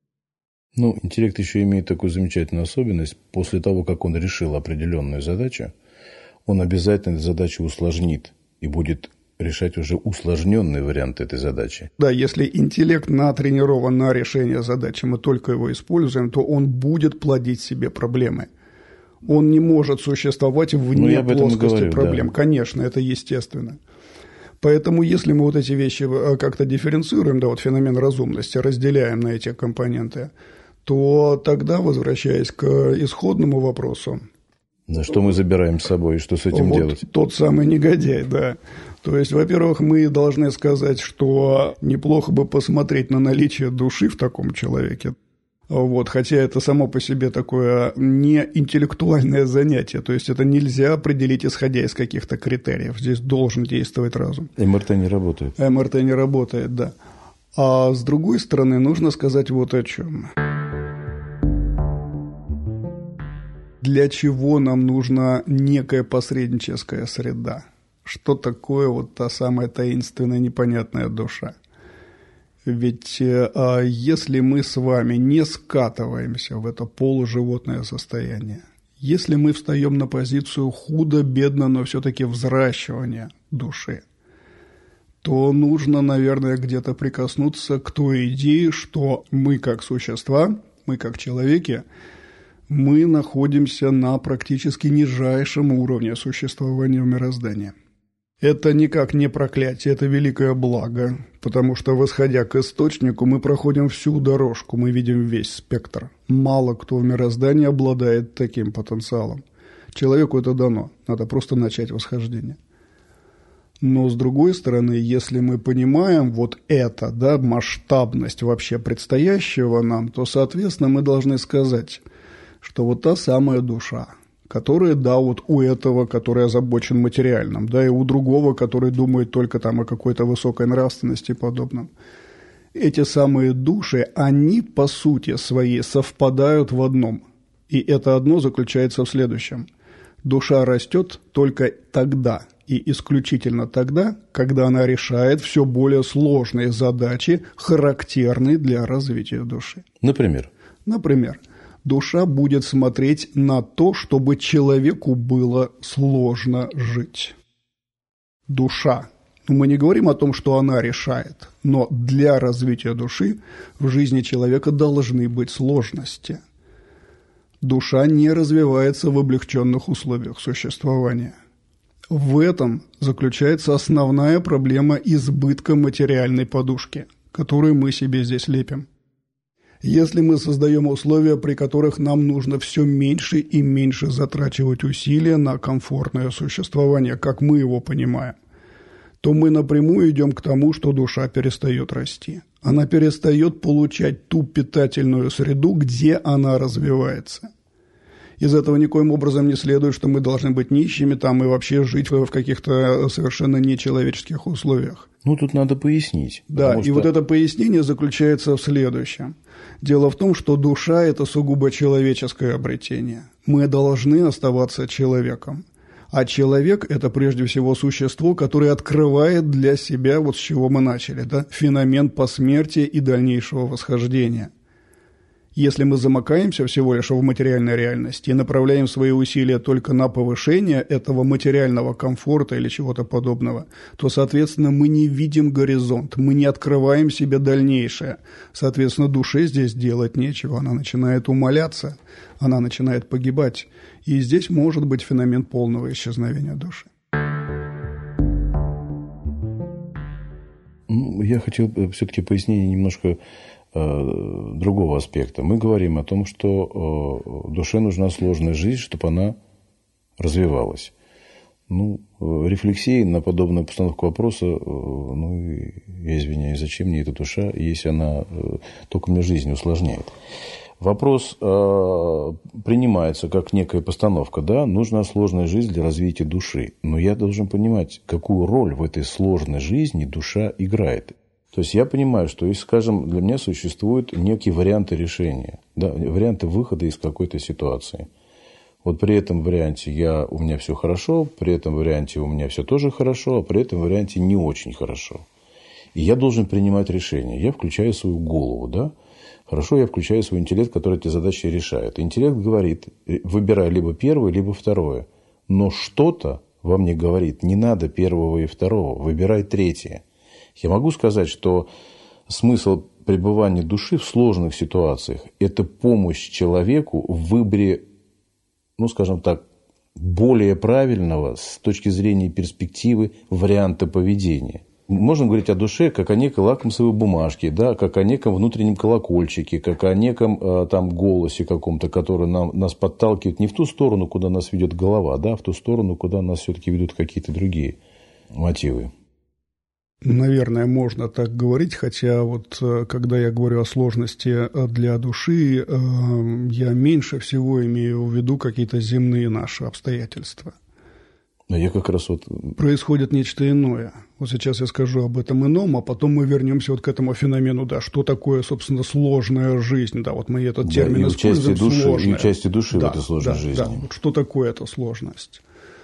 Ну, интеллект еще имеет такую замечательную особенность. После того, как он решил определенную задачу, он обязательно эту задачу усложнит и будет решать уже усложненный вариант этой задачи. Да, если интеллект натренирован на решение задачи, мы только его используем, то он будет плодить себе проблемы. Он не может существовать вне ну, плоскости говорю, проблем. Да. Конечно, это естественно. Поэтому, если мы вот эти вещи как-то дифференцируем, да, вот феномен разумности, разделяем на эти компоненты, то тогда, возвращаясь к исходному вопросу, да, что мы забираем с собой и что с этим вот делать? Тот самый негодяй, да. То есть, во-первых, мы должны сказать, что неплохо бы посмотреть на наличие души в таком человеке. Вот, хотя это само по себе такое не интеллектуальное занятие, то есть это нельзя определить, исходя из каких-то критериев. Здесь должен действовать разум. эм эр тэ не работает. эм эр тэ не работает, да. А с другой стороны, нужно сказать вот о чем. Для чего нам нужна некая посредническая среда? Что такое вот та самая таинственная непонятная душа? Ведь а, если мы с вами не скатываемся в это полуживотное состояние, если мы встаем на позицию худо-бедно, но все-таки взращивания души, то нужно, наверное, где-то прикоснуться к той идее, что мы как существа, мы как человеки, мы находимся на практически нижайшем уровне существования в мироздании. Это никак не проклятие, это великое благо, потому что, восходя к источнику, мы проходим всю дорожку, мы видим весь спектр. Мало кто в мироздании обладает таким потенциалом. Человеку это дано, надо просто начать восхождение. Но, с другой стороны, если мы понимаем вот это, да, масштабность вообще предстоящего нам, то, соответственно, мы должны сказать, что вот та самая душа, которая, да, вот у этого, который озабочен материальным, да, и у другого, который думает только там о какой-то высокой нравственности и подобном. Эти самые души, они по сути своей совпадают в одном. И это одно заключается в следующем. Душа растет только тогда, и исключительно тогда, когда она решает все более сложные задачи, характерные для развития души. Например? Например, душа будет смотреть на то, чтобы человеку было сложно жить. Душа. Мы не говорим о том, что она решает, но для развития души в жизни человека должны быть сложности. Душа не развивается в облегченных условиях существования. В этом заключается основная проблема избытка материальной подушки, которую мы себе здесь лепим. Если мы создаем условия, при которых нам нужно все меньше и меньше затрачивать усилия на комфортное существование, как мы его понимаем, то мы напрямую идем к тому, что душа перестает расти. Она перестает получать ту питательную среду, где она развивается. Из этого никоим образом не следует, что мы должны быть нищими там и вообще жить в каких-то совершенно нечеловеческих условиях. Ну, тут надо пояснить. Да, и что... вот это пояснение заключается в следующем. Дело в том, что душа – это сугубо человеческое обретение. Мы должны оставаться человеком. А человек – это прежде всего существо, которое открывает для себя, вот с чего мы начали, да, феномен посмертия и дальнейшего восхождения. Если мы замыкаемся всего лишь в материальной реальности и направляем свои усилия только на повышение этого материального комфорта или чего-то подобного, то, соответственно, мы не видим горизонт, мы не открываем себе дальнейшее. Соответственно, душе здесь делать нечего, она начинает умаляться, она начинает погибать. И здесь может быть феномен полного исчезновения души. Я хотел все-таки пояснить немножко другого аспекта. Мы говорим о том, что душе нужна сложная жизнь, чтобы она развивалась. Ну, рефлексии на подобную постановку вопроса, ну, я извиняюсь, зачем мне эта душа, если она только мне жизнь усложняет. Вопрос э, принимается как некая постановка, да, нужна сложная жизнь для развития души. Но я должен понимать, какую роль в этой сложной жизни душа играет. То есть я понимаю, что, если, скажем, для меня существуют некие варианты решения, да, варианты выхода из какой-то ситуации. Вот при этом варианте я, у меня все хорошо, при этом варианте у меня все тоже хорошо, а при этом варианте не очень хорошо. И я должен принимать решение. Я включаю свою голову, да. Хорошо, я включаю свой интеллект, который эти задачи решает. Интеллект говорит, выбирай либо первое, либо второе. Но что-то во мне говорит, не надо первого и второго, выбирай третье. Я могу сказать, что смысл пребывания души в сложных ситуациях – это помощь человеку в выборе, ну, скажем так, более правильного с точки зрения перспективы варианта поведения. Можно говорить о душе как о некой лакмусовой бумажке, да, как о неком внутреннем колокольчике, как о неком там, голосе каком-то, который нам, нас подталкивает не в ту сторону, куда нас ведет голова, да, а в ту сторону, куда нас все-таки ведут какие-то другие мотивы. Наверное, можно так говорить, хотя вот когда я говорю о сложности для души, я меньше всего имею в виду какие-то земные наши обстоятельства. А я как раз вот... Происходит нечто иное. Вот сейчас я скажу об этом ином, а потом мы вернемся вот к этому феномену, да, что такое, собственно, сложная жизнь, да, вот мы этот термин да, используем, души, сложная. И участие души да, в этой сложной да, жизни. Да, вот что такое эта сложность?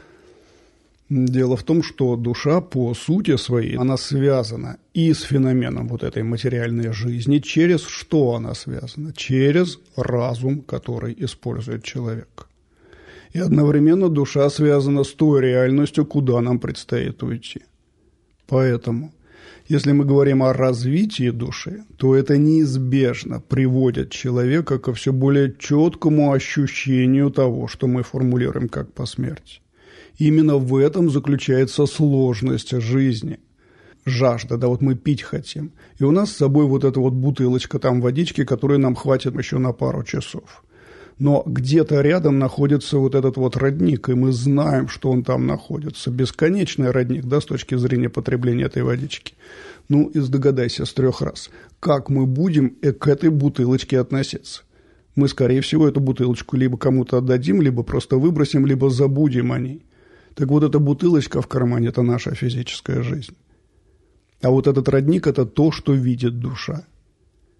Дело в том, что душа по сути своей, она связана и с феноменом вот этой материальной жизни. Через что она связана? Через разум, который использует человек. И одновременно душа связана с той реальностью, куда нам предстоит уйти. Поэтому, если мы говорим о развитии души, то это неизбежно приводит человека ко все более четкому ощущению того, что мы формулируем как посмертие. Именно в этом заключается сложность жизни. Жажда, да, вот мы пить хотим. И у нас с собой вот эта вот бутылочка там водички, которой нам хватит еще на пару часов. Но где-то рядом находится вот этот вот родник, и мы знаем, что он там находится. Бесконечный родник, да, с точки зрения потребления этой водички. Ну, и догадайся с трех раз, как мы будем к этой бутылочке относиться. Мы, скорее всего, эту бутылочку либо кому-то отдадим, либо просто выбросим, либо забудем о ней. Так вот, эта бутылочка в кармане – это наша физическая жизнь. А вот этот родник – это то, что видит душа.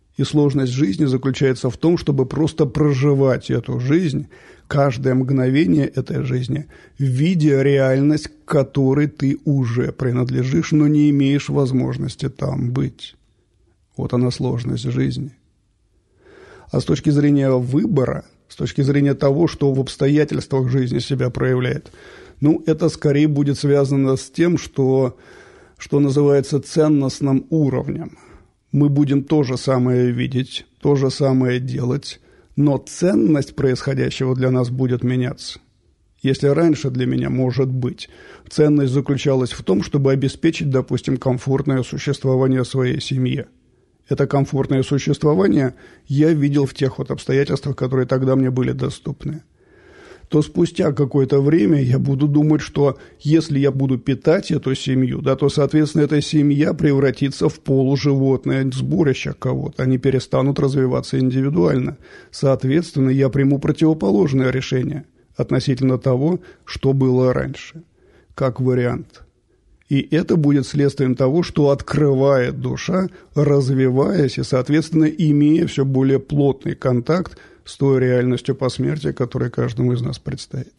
И сложность жизни заключается в том, чтобы просто проживать эту жизнь, каждое мгновение этой жизни, видя реальность, к которой ты уже принадлежишь, но не имеешь возможности там быть. Вот она сложность жизни. А с точки зрения выбора, с точки зрения того, что в обстоятельствах жизни себя проявляет, ну, это скорее будет связано с тем, что, что называется ценностным уровнем. Мы будем то же самое видеть, то же самое делать, но ценность происходящего для нас будет меняться. Если раньше для меня, может быть, ценность заключалась в том, чтобы обеспечить, допустим, комфортное существование своей семье. Это комфортное существование я видел в тех вот обстоятельствах, которые тогда мне были доступны. То спустя какое-то время я буду думать, что если я буду питать эту семью, да, то, соответственно, эта семья превратится в полуживотное сборище кого-то. Они перестанут развиваться индивидуально. Соответственно, я приму противоположное решение относительно того, что было раньше, как вариант. И это будет следствием того, что открывает душа, развиваясь и, соответственно, имея все более плотный контакт с той реальностью посмертия, которая каждому из нас предстоит.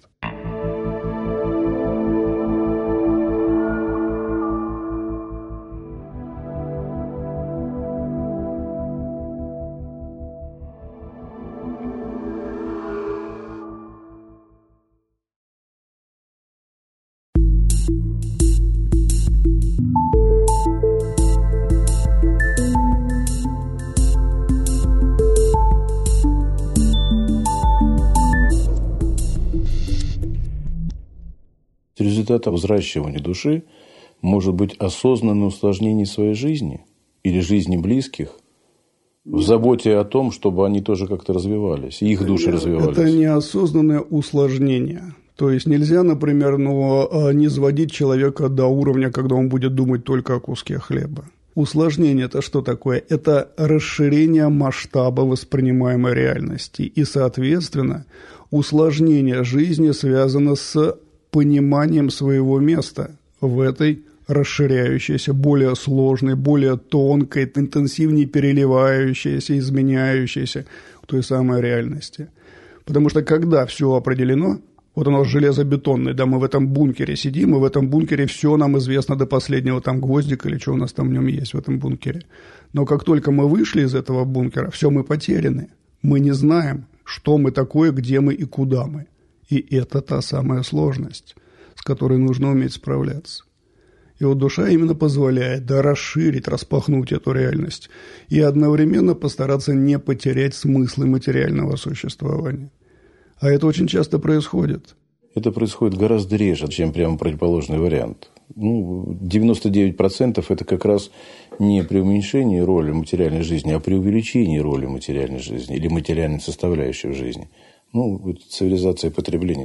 Результатом взращивания души может быть осознанное усложнение своей жизни или жизни близких в заботе о том, чтобы они тоже как-то развивались, и их души развивались. Это неосознанное усложнение. То есть нельзя, например, ну, не сводить человека до уровня, когда он будет думать только о куске хлеба. Усложнение – это что такое? Это расширение масштаба воспринимаемой реальности. И, соответственно, усложнение жизни связано с пониманием своего места в этой расширяющейся, более сложной, более тонкой, интенсивнее переливающейся, изменяющейся той самой реальности. Потому что когда все определено, вот оно железобетонное, да, мы в этом бункере сидим, и в этом бункере все нам известно до последнего там гвоздика или что у нас там в нем есть в этом бункере. Но как только мы вышли из этого бункера, все, мы потеряны. Мы не знаем, что мы такое, где мы и куда мы. И это та самая сложность, с которой нужно уметь справляться. И вот душа именно позволяет, да, расширить, распахнуть эту реальность и одновременно постараться не потерять смыслы материального существования. А это очень часто происходит. Это происходит гораздо реже, чем прямо противоположный вариант. Ну, девяносто девять процентов это как раз не преуменьшение роли материальной жизни, а преувеличение роли материальной жизни или материальной составляющей в жизни. Ну, это цивилизация потребления.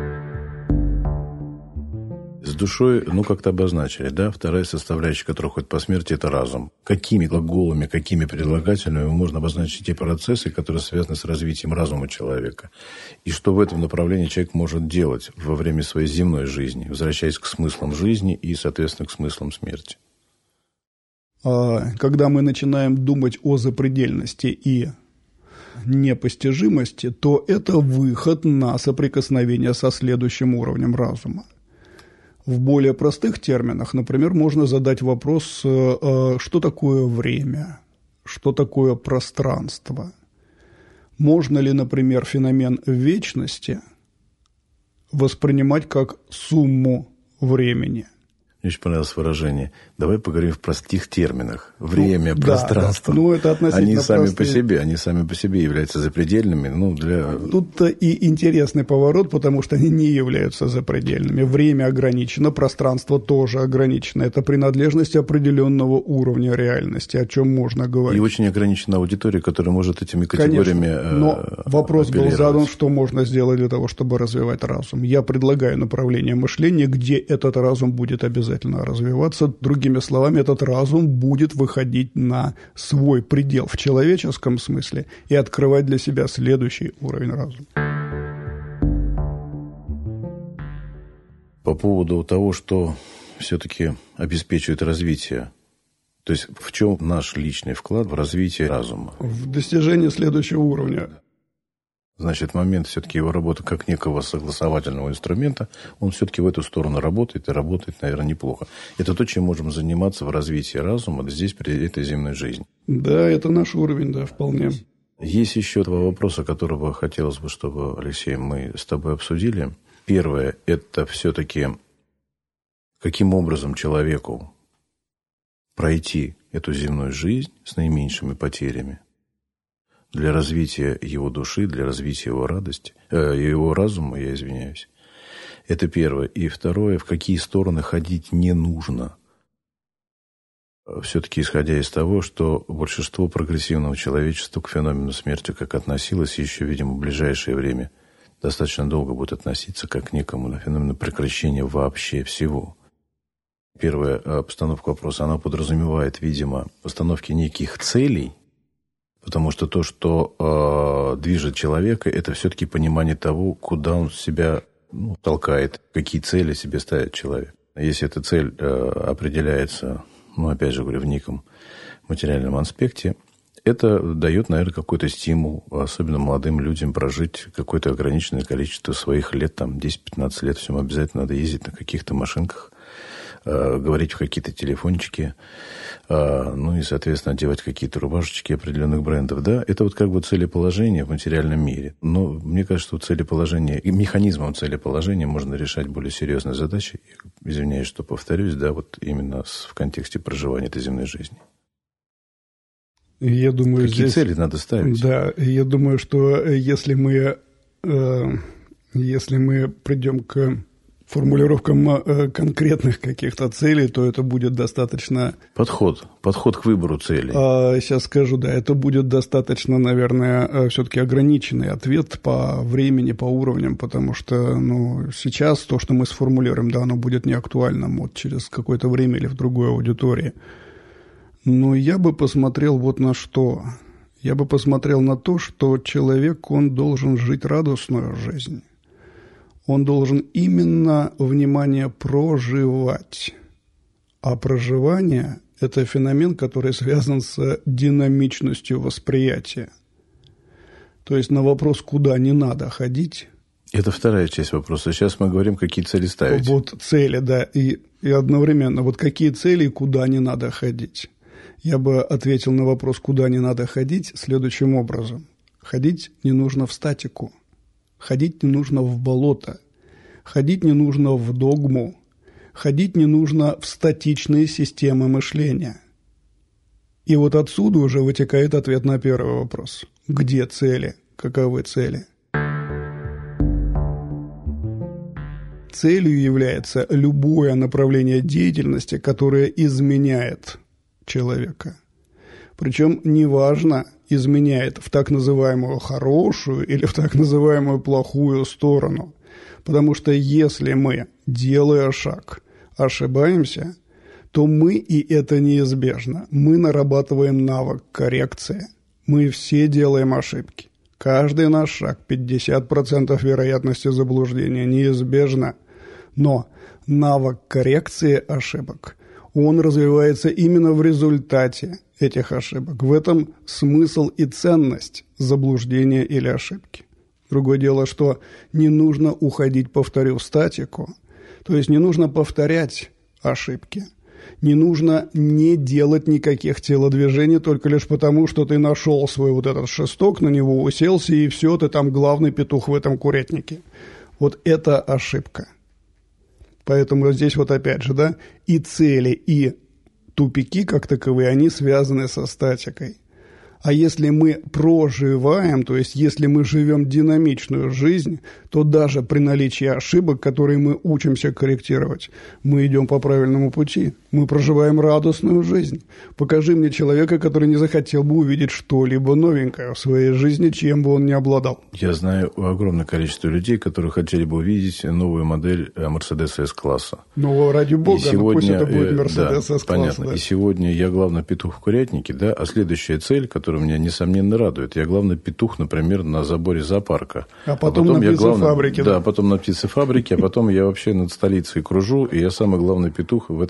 С душой, ну, как-то обозначили, да? Вторая составляющая, которая уходит по смерти, это разум. Какими глаголами, какими прилагательными можно обозначить те процессы, которые связаны с развитием разума человека? И что в этом направлении человек может делать во время своей земной жизни, возвращаясь к смыслам жизни и, соответственно, к смыслам смерти? Когда мы начинаем думать о запредельности и непостижимости, то это выход на соприкосновение со следующим уровнем разума. В более простых терминах, например, можно задать вопрос, что такое время, что такое пространство. Можно ли, например, феномен вечности воспринимать как сумму времени? Мне очень понравилось выражение. Давай поговорим в простых терминах. Время, ну, пространство. Да, да. Ну, это относительно они сами простые. по себе, они сами по себе являются запредельными. Ну, для... Тут-то и интересный поворот, потому что они не являются запредельными. Время ограничено, пространство тоже ограничено. Это принадлежность определенного уровня реальности, о чем можно говорить. И очень ограничена аудитория, которая может этими категориями. Конечно, но вопрос был задан, что можно сделать для того, чтобы развивать разум. Я предлагаю направление мышления, где этот разум будет обязательно развиваться. Другими словами, этот разум будет выходить на свой предел в человеческом смысле и открывать для себя следующий уровень разума. По поводу того, что все-таки обеспечивает развитие То есть в чем наш личный вклад в развитие разума? В достижении следующего уровня. Значит, момент все-таки его работы как некого согласовательного инструмента, он все-таки в эту сторону работает, и работает, наверное, неплохо. Это то, чем можем заниматься в развитии разума здесь, при этой земной жизни. Да, это наш уровень, да, вполне. Есть еще два вопроса, которые хотелось бы, чтобы, Алексей, мы с тобой обсудили. Первое – это все-таки каким образом человеку пройти эту земную жизнь с наименьшими потерями для развития его души, для развития его радости, э, его разума, я извиняюсь. Это первое. И второе, в какие стороны ходить не нужно. Все-таки исходя из того, что большинство прогрессивного человечества к феномену смерти как относилось, и еще, видимо, в ближайшее время достаточно долго будет относиться как к некому на феномену прекращения вообще всего. Первая постановка вопроса, она подразумевает, видимо, постановки неких целей, потому что то, что э, движет человека, это все-таки понимание того, куда он себя ну, толкает, какие цели себе ставит человек. Если эта цель э, определяется, ну, опять же говорю, в неком материальном аспекте, это дает, наверное, какой-то стимул, особенно молодым людям, прожить какое-то ограниченное количество своих лет, там, десять-пятнадцать лет, всем обязательно надо ездить на каких-то машинках, говорить в какие-то телефончики, ну и, соответственно, одевать какие-то рубашечки определенных брендов. Да, это вот как бы целеположение в материальном мире. Но мне кажется, что целеположение и механизмом целеположения можно решать более серьезные задачи. Извиняюсь, что повторюсь, да, вот именно в контексте проживания этой земной жизни. Я думаю, какие здесь, цели надо ставить? Да, я думаю, что если мы, э, если мы придем к формулировкам конкретных каких-то целей, то это будет достаточно... Подход. Подход к выбору целей. А, сейчас скажу, да, это будет достаточно, наверное, все-таки ограниченный ответ по времени, по уровням, потому что, ну, сейчас то, что мы сформулируем, да, оно будет неактуальным вот через какое-то время или в другой аудитории. Но я бы посмотрел вот на что. Я бы посмотрел на то, что человек, он должен жить радостную жизнь. Он должен именно, внимание, проживать. А проживание – это феномен, который связан с динамичностью восприятия. То есть на вопрос, куда не надо ходить. Это вторая часть вопроса. Сейчас мы говорим, какие цели ставить. Вот цели, да. И, и одновременно, вот какие цели и куда не надо ходить. Я бы ответил на вопрос, куда не надо ходить, следующим образом. Ходить не нужно в статику. Ходить не нужно в болото, ходить не нужно в догму, ходить не нужно в статичные системы мышления. И вот отсюда уже вытекает ответ на первый вопрос. Где цели? Каковы цели? Целью является любое направление деятельности, которое изменяет человека. Причем неважно, изменяет в так называемую хорошую или в так называемую плохую сторону. Потому что если мы, делая шаг, ошибаемся, то мы, и это неизбежно, мы нарабатываем навык коррекции. Мы все делаем ошибки. Каждый наш шаг, пятьдесят процентов вероятности заблуждения, неизбежно. Но навык коррекции ошибок, он развивается именно в результате этих ошибок. В этом смысл и ценность заблуждения или ошибки. Другое дело, что не нужно уходить, повторю, в статику. То есть не нужно повторять ошибки. Не нужно не делать никаких телодвижений только лишь потому, что ты нашел свой вот этот шесток, на него уселся, и все, ты там главный петух в этом курятнике. Вот это ошибка. Поэтому здесь вот опять же, да, и цели, и тупики как таковые, они связаны со статикой. А если мы проживаем, то есть если мы живем динамичную жизнь, то даже при наличии ошибок, которые мы учимся корректировать, мы идем по правильному пути. Мы проживаем радостную жизнь. Покажи мне человека, который не захотел бы увидеть что-либо новенькое в своей жизни, чем бы он ни обладал. Я знаю огромное количество людей, которые хотели бы увидеть новую модель Mercedes S-класса. Ну, ради бога, и сегодня, пусть это будет Mercedes да, S-класса. Понятно. Да. И сегодня я главный петух в курятнике, да, а следующая цель, которая меня, несомненно, радует. Я главный петух, например, на заборе зоопарка. А потом, а потом на птицефабрике. Главный... Да, да, потом на птицефабрике, а потом я вообще над столицей кружу, и я самый главный петух в этом городе.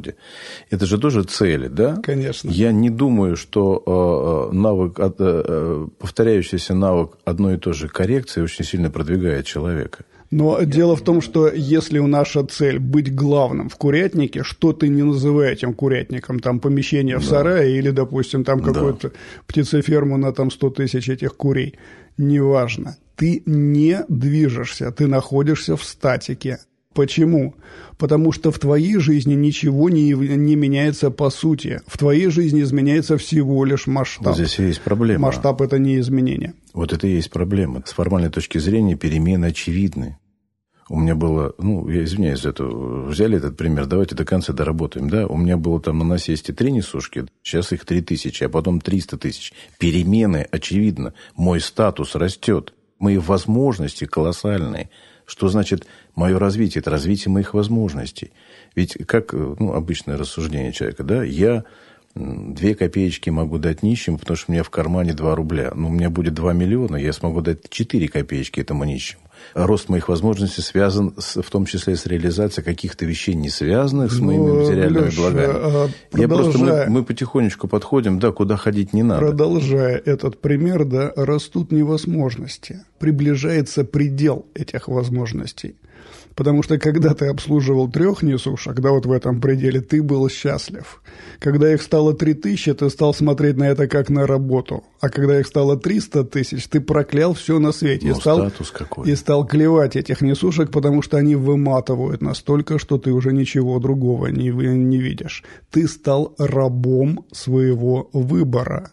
свободе. Это же тоже цели, да? Конечно. Я не думаю, что навык, повторяющийся навык одной и той же коррекции очень сильно продвигает человека. Но дело в том, что если наша цель быть главным в курятнике, что ты не называй этим курятником, там помещение в да. сарае или, допустим, там какую-то да. птицеферму на там сто тысяч этих курей, неважно. Ты не движешься, ты находишься в статике. Почему? Потому что в твоей жизни ничего не, не меняется по сути. В твоей жизни изменяется всего лишь масштаб. Вот здесь есть проблема. Масштаб – это не изменение. Вот это и есть проблема. С формальной точки зрения перемены очевидны. У меня было, ну, я извиняюсь за это, взяли этот пример, давайте до конца доработаем, да? У меня было там на насесте три несушки, сейчас их три тысячи, а потом триста тысяч. Перемены очевидно. Мой статус растет. Мои возможности колоссальные. Что значит мое развитие? Это развитие моих возможностей. Ведь как ну, обычное рассуждение человека, да, я две копеечки могу дать нищему, потому что у меня в кармане два рубля. Но у меня будет два миллиона, я смогу дать четыре копеечки этому нищему. Рост моих возможностей связан с, в том числе с реализацией каких-то вещей, не связанных с моими ну, материальными Леша, благами. Я просто, мы, мы потихонечку подходим, да, куда ходить не надо. Продолжая этот пример, да, растут невозможности. Приближается предел этих возможностей. Потому что когда ты обслуживал трех несушек, да, вот в этом пределе, ты был счастлив. Когда их стало три тысячи, ты стал смотреть на это как на работу. А когда их стало триста тысяч, ты проклял все на свете. Ну, и, стал, статус какой. и стал клевать этих несушек, потому что они выматывают настолько, что ты уже ничего другого не, не видишь. Ты стал рабом своего выбора.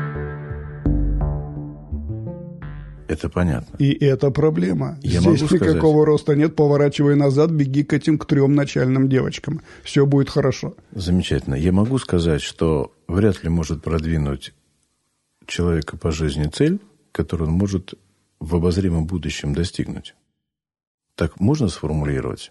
Это понятно. И это проблема. Я Здесь могу никакого сказать... роста нет, поворачивай назад, беги к этим к трем начальным девочкам. Все будет хорошо. Замечательно. Я могу сказать, что вряд ли может продвинуть человека по жизни цель, которую он может в обозримом будущем достигнуть. Так можно сформулировать?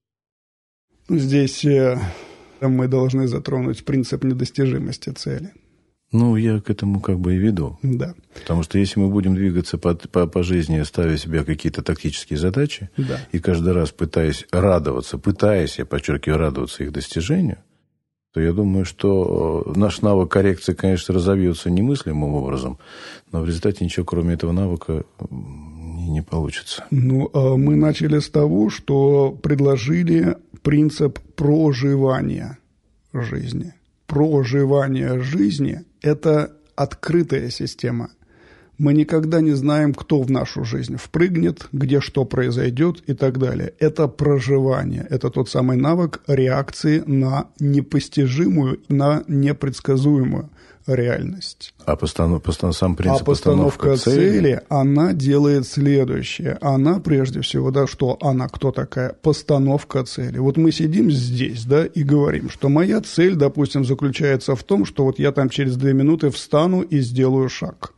Здесь э, мы должны затронуть принцип недостижимости цели. Ну, я к этому как бы и веду. Да. Потому что если мы будем двигаться по, по, по жизни, ставя себе какие-то тактические задачи, да. и каждый раз пытаясь радоваться, пытаясь, я подчеркиваю, радоваться их достижению, то я думаю, что наш навык коррекции, конечно, разовьется немыслимым образом, но в результате ничего, кроме этого навыка, не, не получится. Ну, мы начали с того, что предложили принцип проживания жизни. Проживание жизни – это открытая система. Мы никогда не знаем, кто в нашу жизнь впрыгнет, где что произойдет и так далее. Это проживание, это тот самый навык реакции на непостижимую, на непредсказуемую реальность. А постанов, постанов, сам принцип а постановка, постановка цели, цели, она делает следующее. Она, прежде всего, да, что она, кто такая? Постановка цели. Вот мы сидим здесь, да, и говорим, что моя цель, допустим, заключается в том, что вот я там через две минуты встану и сделаю шаг.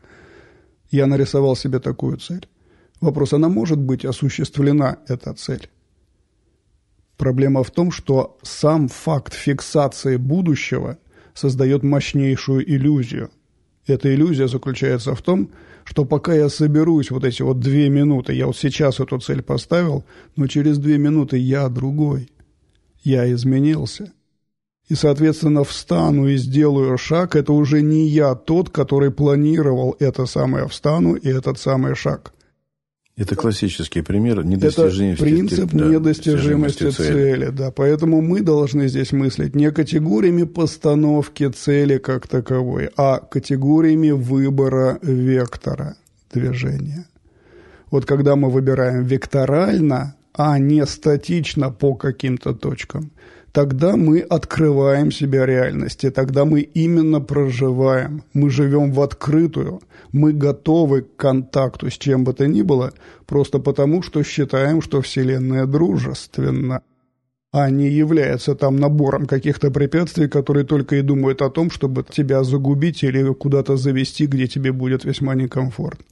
Я нарисовал себе такую цель. Вопрос, она может быть осуществлена, эта цель? Проблема в том, что сам факт фиксации будущего создает мощнейшую иллюзию. Эта иллюзия заключается в том, что пока я соберусь вот эти вот две минуты, я вот сейчас эту цель поставил, но через две минуты я другой, я изменился. И, соответственно, встану и сделаю шаг, это уже не я тот, который планировал это самое «встану» и этот самый шаг. Это классический пример недостижимости цели. Это принцип да, недостижимости цели. цели, да. Поэтому мы должны здесь мыслить не категориями постановки цели как таковой, а категориями выбора вектора движения. Вот когда мы выбираем векторально, а не статично по каким-то точкам, тогда мы открываем себя реальности, тогда мы именно проживаем, мы живем в открытую, мы готовы к контакту с чем бы то ни было, просто потому, что считаем, что Вселенная дружественна, а не является там набором каких-то препятствий, которые только и думают о том, чтобы тебя загубить или куда-то завести, где тебе будет весьма некомфортно.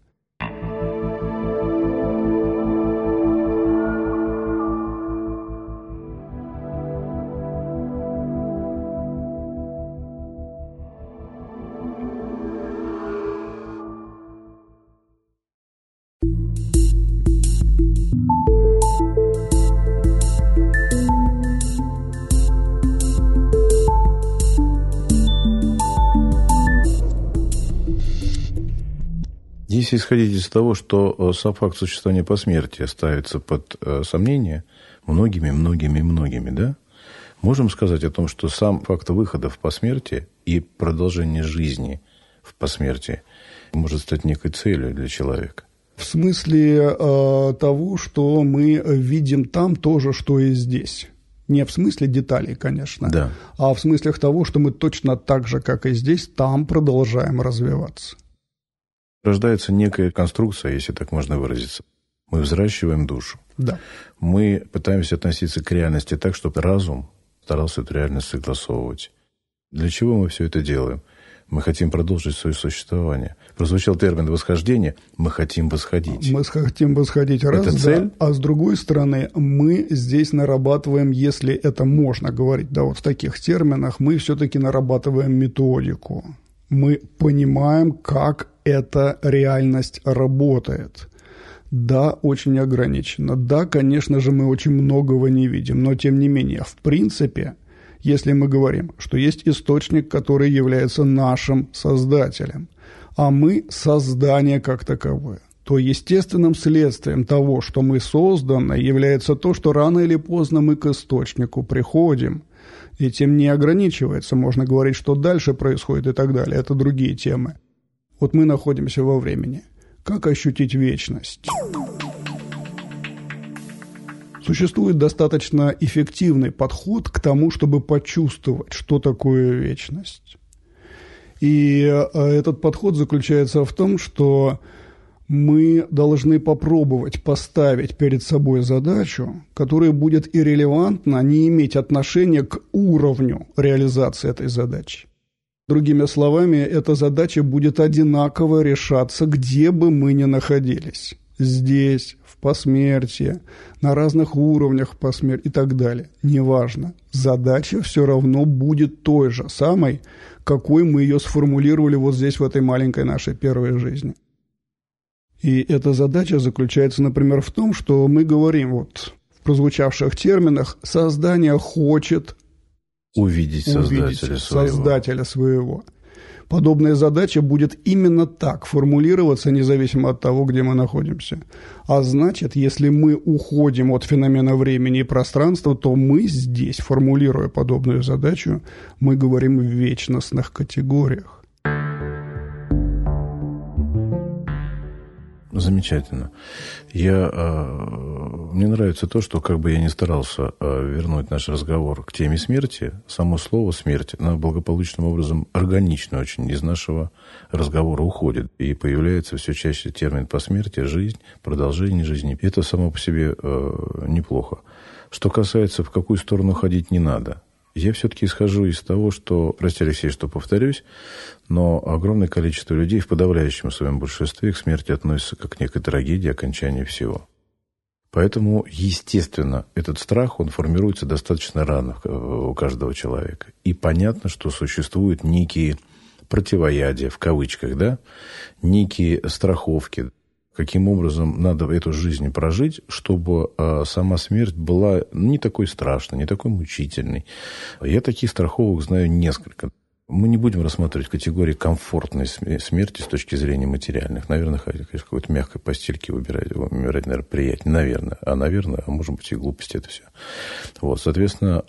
Если исходить из того, что сам факт существования посмертия ставится под сомнение многими, многими, многими, да, можем сказать о том, что сам факт выхода в посмертие и продолжение жизни в посмертии может стать некой целью для человека. В смысле э, того, что мы видим там то же, что и здесь. Не в смысле деталей, конечно, да. а в смысле того, что мы точно так же, как и здесь, там продолжаем развиваться. Рождается некая конструкция, если так можно выразиться. Мы взращиваем душу. Да. Мы пытаемся относиться к реальности так, чтобы разум старался эту реальность согласовывать. Для чего мы все это делаем? Мы хотим продолжить свое существование. Прозвучал термин «восхождение». Мы хотим восходить. Мы хотим восходить раз, это цель? Да, а с другой стороны, мы здесь нарабатываем, если это можно говорить, да, вот в таких терминах, мы все-таки нарабатываем методику. Мы понимаем, как эта реальность работает. Да, очень ограничено. Да, конечно же, мы очень многого не видим, но тем не менее, в принципе, если мы говорим, что есть источник, который является нашим создателем, а мы – создание как таковое, то естественным следствием того, что мы созданы, является то, что рано или поздно мы к источнику приходим. Этим не ограничивается. Можно говорить, что дальше происходит и так далее. Это другие темы. Вот мы находимся во времени. Как ощутить вечность? Существует достаточно эффективный подход к тому, чтобы почувствовать, что такое вечность. И этот подход заключается в том, что мы должны попробовать поставить перед собой задачу, которая будет и релевантна, не иметь отношения к уровню реализации этой задачи. Другими словами, эта задача будет одинаково решаться, где бы мы ни находились. Здесь, в посмертии, на разных уровнях посмертия и так далее. Неважно. Задача все равно будет той же самой, какой мы ее сформулировали вот здесь, в этой маленькой нашей первой жизни. И эта задача заключается, например, в том, что мы говорим вот в прозвучавших терминах «создание хочет увидеть создателя, увидеть своего. создателя своего». Подобная задача будет именно так формулироваться, независимо от того, где мы находимся. А значит, если мы уходим от феномена времени и пространства, то мы здесь, формулируя подобную задачу, мы говорим в вечностных категориях. Замечательно. Я, мне нравится то, что как бы я ни старался вернуть наш разговор к теме смерти, само слово «смерть», оно благополучным образом органично очень из нашего разговора уходит. И появляется все чаще термин «посмертие», «жизнь», «продолжение жизни». Это само по себе неплохо. Что касается, в какую сторону ходить не надо. Я все-таки исхожу из того, что, прости, Алексей, что повторюсь, но огромное количество людей в подавляющем своем большинстве к смерти относятся как к некой трагедии, окончанию всего. Поэтому, естественно, этот страх, он формируется достаточно рано у каждого человека. И понятно, что существуют некие противоядия, в кавычках, да, некие страховки. Каким образом надо эту жизнь прожить, чтобы э, сама смерть была не такой страшной, не такой мучительной. Я таких страховок знаю несколько. Мы не будем рассматривать категории комфортной смерти с точки зрения материальных. Наверное, конечно, какой-то мягкой постельки выбирать, умирать, наверное, приятнее. Наверное. А, наверное, а может быть, и глупости это все. Вот, соответственно,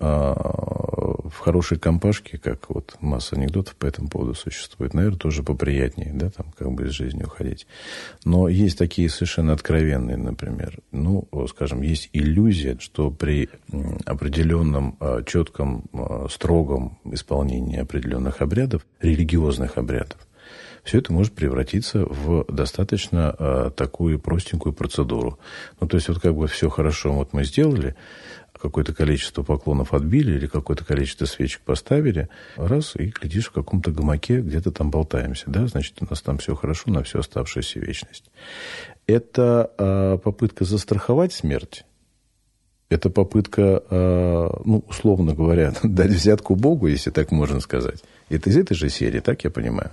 в хорошей компашке, как вот масса анекдотов по этому поводу существует, наверное, тоже поприятнее, да, там, как бы из жизни уходить. Но есть такие совершенно откровенные, например, ну, скажем, есть иллюзия, что при определенном четком, строгом исполнении определенных обрядов, религиозных обрядов, все это может превратиться в достаточно э, такую простенькую процедуру. Ну, то есть, вот как бы все хорошо вот мы сделали, какое-то количество поклонов отбили или какое-то количество свечек поставили, раз, и глядишь, в каком-то гамаке где-то там болтаемся, да, значит, у нас там все хорошо на всю оставшуюся вечность. Это э, попытка застраховать смерть. Это попытка, ну, условно говоря, дать взятку Богу, если так можно сказать. Это из этой же серии, так я понимаю?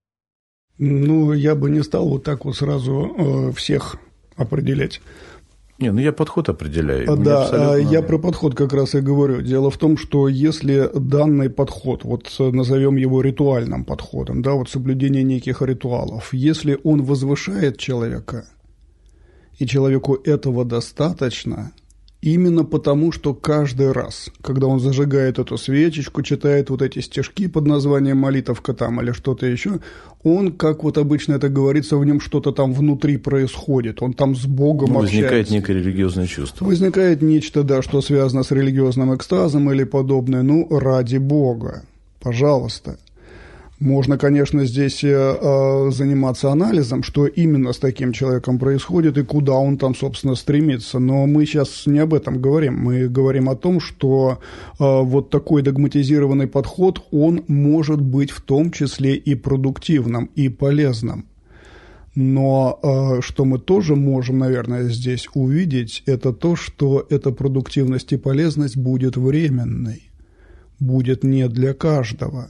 Ну, я бы не стал вот так вот сразу всех определять. Не, ну я подход определяю. Да, абсолютно... я про подход как раз и говорю. Дело в том, что если данный подход, вот назовем его ритуальным подходом, да, вот соблюдение неких ритуалов, если он возвышает человека, и человеку этого достаточно, именно потому, что каждый раз, когда он зажигает эту свечечку, читает вот эти стишки под названием «Молитовка» там или что-то еще, он, как вот обычно это говорится, в нем что-то там внутри происходит, он там с Богом ну, общается. Возникает некое религиозное чувство. Возникает нечто, да, что связано с религиозным экстазом или подобное. Ну, ради Бога, пожалуйста. Можно, конечно, здесь э, заниматься анализом, что именно с таким человеком происходит и куда он там, собственно, стремится. Но мы сейчас не об этом говорим. Мы говорим о том, что э, вот такой догматизированный подход, он может быть в том числе и продуктивным, и полезным. Но э, что мы тоже можем, наверное, здесь увидеть, это то, что эта продуктивность и полезность будет временной, будет не для каждого.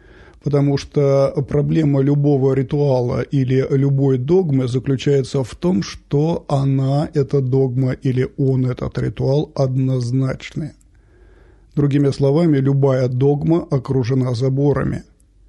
Потому что проблема любого ритуала или любой догмы заключается в том, что она, эта догма, или он, этот ритуал, однозначны. Другими словами, любая догма окружена заборами.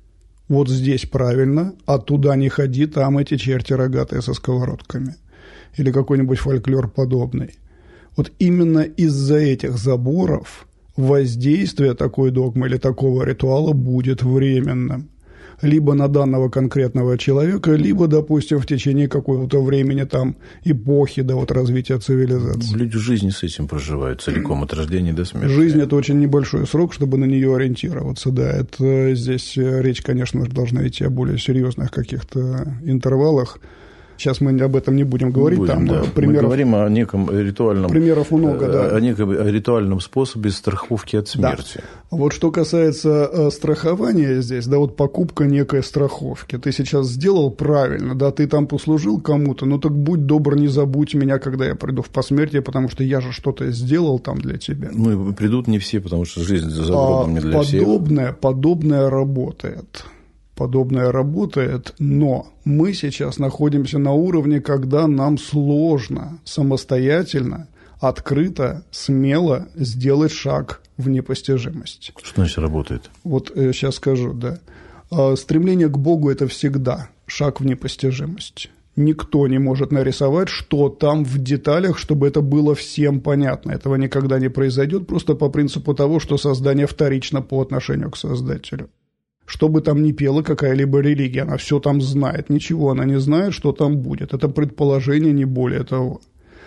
Вот здесь правильно, а туда не ходи, там эти черти рогатые со сковородками. Или какой-нибудь фольклор подобный. Вот именно из-за этих заборов воздействие такой догмы или такого ритуала будет временным. Либо на данного конкретного человека, либо, допустим, в течение какого-то времени, там, эпохи, да, вот развития цивилизации. Люди в жизни с этим проживают целиком, от рождения до смерти. Жизнь – это очень небольшой срок, чтобы на нее ориентироваться, да. Это здесь речь, конечно, должна идти о более серьезных каких-то интервалах. Сейчас мы об этом не будем говорить. Будем, там, да. примеров, мы говорим о неком ритуальном, примеров много, да. о неком ритуальном способе страховки от смерти. Да. Вот что касается э, страхования здесь, да, вот покупка некой страховки. Ты сейчас сделал правильно, да, ты там послужил кому-то, ну так будь добр, не забудь меня, когда я приду в посмертие, потому что я же что-то сделал там для тебя. Ну, придут не все, потому что жизнь за гробом не для всех. Подобное, подобное работает. Подобное работает, но мы сейчас находимся на уровне, когда нам сложно самостоятельно, открыто, смело сделать шаг в непостижимость. Что значит работает? Вот э, сейчас скажу, да. Э, стремление к Богу – это всегда шаг в непостижимость. Никто не может нарисовать, что там в деталях, чтобы это было всем понятно. Этого никогда не произойдет, просто по принципу того, что создание вторично по отношению к Создателю. Что бы там ни пела какая-либо религия, она все там знает. Ничего она не знает, что там будет. Это предположение, не более того.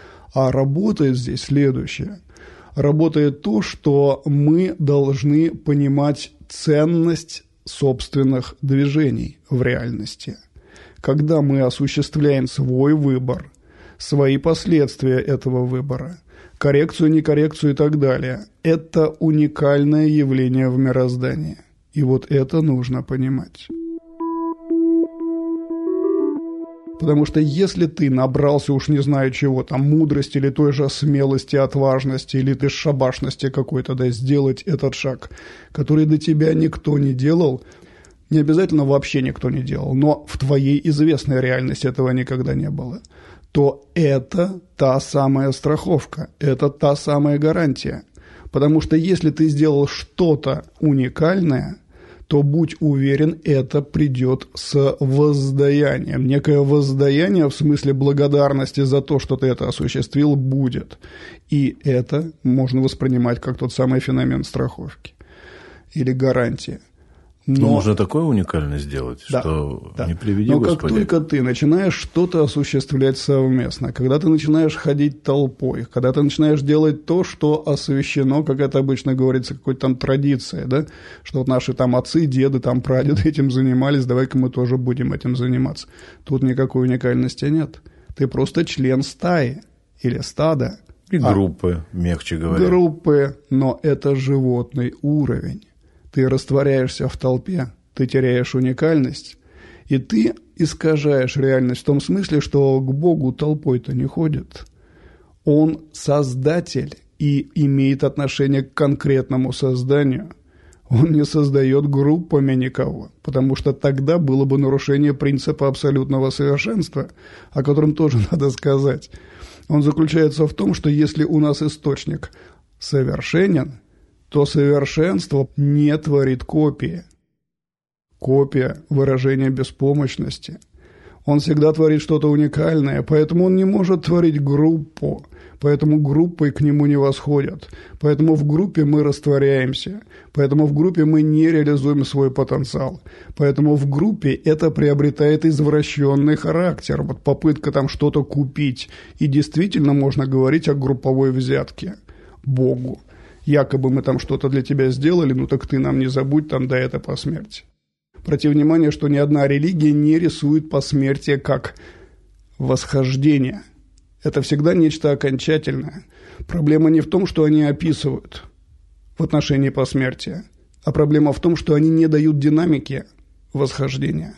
А работает здесь следующее. Работает то, что мы должны понимать ценность собственных движений в реальности. Когда мы осуществляем свой выбор, свои последствия этого выбора, коррекцию, некоррекцию и так далее, это уникальное явление в мироздании. И вот это нужно понимать. Потому что если ты набрался уж не знаю чего, там мудрости или той же смелости, отважности, или ты шабашности какой-то, да, сделать этот шаг, который до тебя никто не делал, не обязательно вообще никто не делал, но в твоей известной реальности этого никогда не было, то это та самая страховка, это та самая гарантия. Потому что если ты сделал что-то уникальное, то будь уверен, это придет с воздаянием. Некое воздаяние в смысле благодарности за то, что ты это осуществил, будет. И это можно воспринимать как тот самый феномен страховки или гарантии. Но, Но можно такое уникальное сделать, да, что да. не приведи Но Господи. как только ты начинаешь что-то осуществлять совместно, когда ты начинаешь ходить толпой, когда ты начинаешь делать то, что освящено, как это обычно говорится, какой-то там традицией, да, что вот наши там отцы, деды, там прадеды этим занимались, давай-ка мы тоже будем этим заниматься. Тут никакой уникальности нет. Ты просто член стаи или стада. И группы, а, мягче говоря. Группы, но это животный уровень. Ты растворяешься в толпе, ты теряешь уникальность, и ты искажаешь реальность в том смысле, что к Богу толпой-то не ходит. Он создатель и имеет отношение к конкретному созданию. Он не создает группами никого, потому что тогда было бы нарушение принципа абсолютного совершенства, о котором тоже надо сказать. Он заключается в том, что если у нас источник совершенен, то совершенство не творит копии. Копия – выражение беспомощности. Он всегда творит что-то уникальное, поэтому он не может творить группу, поэтому группой к нему не восходят, поэтому в группе мы растворяемся, поэтому в группе мы не реализуем свой потенциал, поэтому в группе это приобретает извращенный характер, вот попытка там что-то купить, и действительно можно говорить о групповой взятке Богу. Якобы мы там что-то для тебя сделали, ну так ты нам не забудь, там да это по смерти. Обрати внимание, что ни одна религия не рисует посмертие как восхождение. Это всегда нечто окончательное. Проблема не в том, что они описывают в отношении посмертия, а проблема в том, что они не дают динамики восхождения.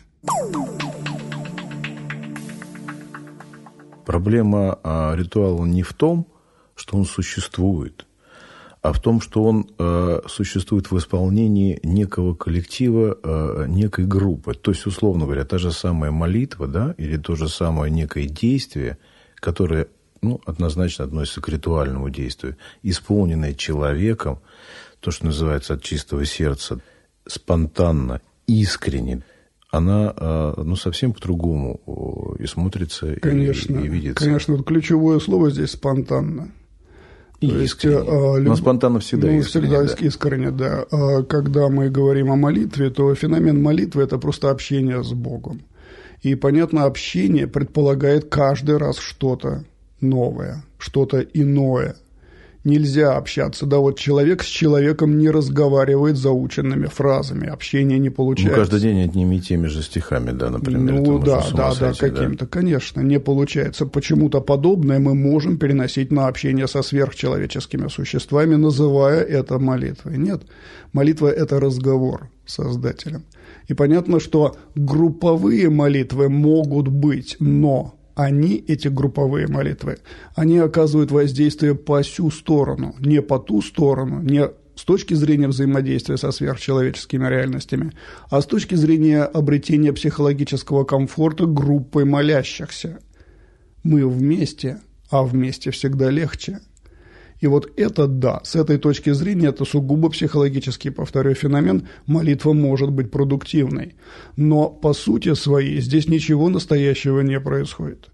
Проблема а, ритуала не в том, что он существует, а в том, что он э, существует в исполнении некого коллектива, э, некой группы. То есть, условно говоря, та же самая молитва, да, или то же самое некое действие, которое, ну, однозначно относится к ритуальному действию, исполненное человеком, то, что называется от чистого сердца, спонтанно, искренне, она, э, ну, совсем по-другому и смотрится, конечно, и, и видится. Конечно, вот ключевое слово здесь «спонтанно». То есть, а, люб... Но спонтанно всегда ну, искренне. Всегда да. искренне, да. А когда мы говорим о молитве, то феномен молитвы – это просто общение с Богом. И, понятно, общение предполагает каждый раз что-то новое, что-то иное. Нельзя общаться. Да, вот человек с человеком не разговаривает заученными фразами, общение не получается. Ну, каждый день одними и теми же стихами, да, например. Ну, да, да, сойти, да, каким-то, да? Конечно, не получается. Почему-то подобное мы можем переносить на общение со сверхчеловеческими существами, называя это молитвой. Нет, молитва – это разговор с Создателем. И понятно, что групповые молитвы могут быть, но... Они, эти групповые молитвы, они оказывают воздействие по сю сторону, не по ту сторону, не с точки зрения взаимодействия со сверхчеловеческими реальностями, а с точки зрения обретения психологического комфорта группой молящихся. Мы вместе, а вместе всегда легче. И вот это да, с этой точки зрения, это сугубо психологический, повторю, феномен, молитва может быть продуктивной. Но по сути своей здесь ничего настоящего не происходит.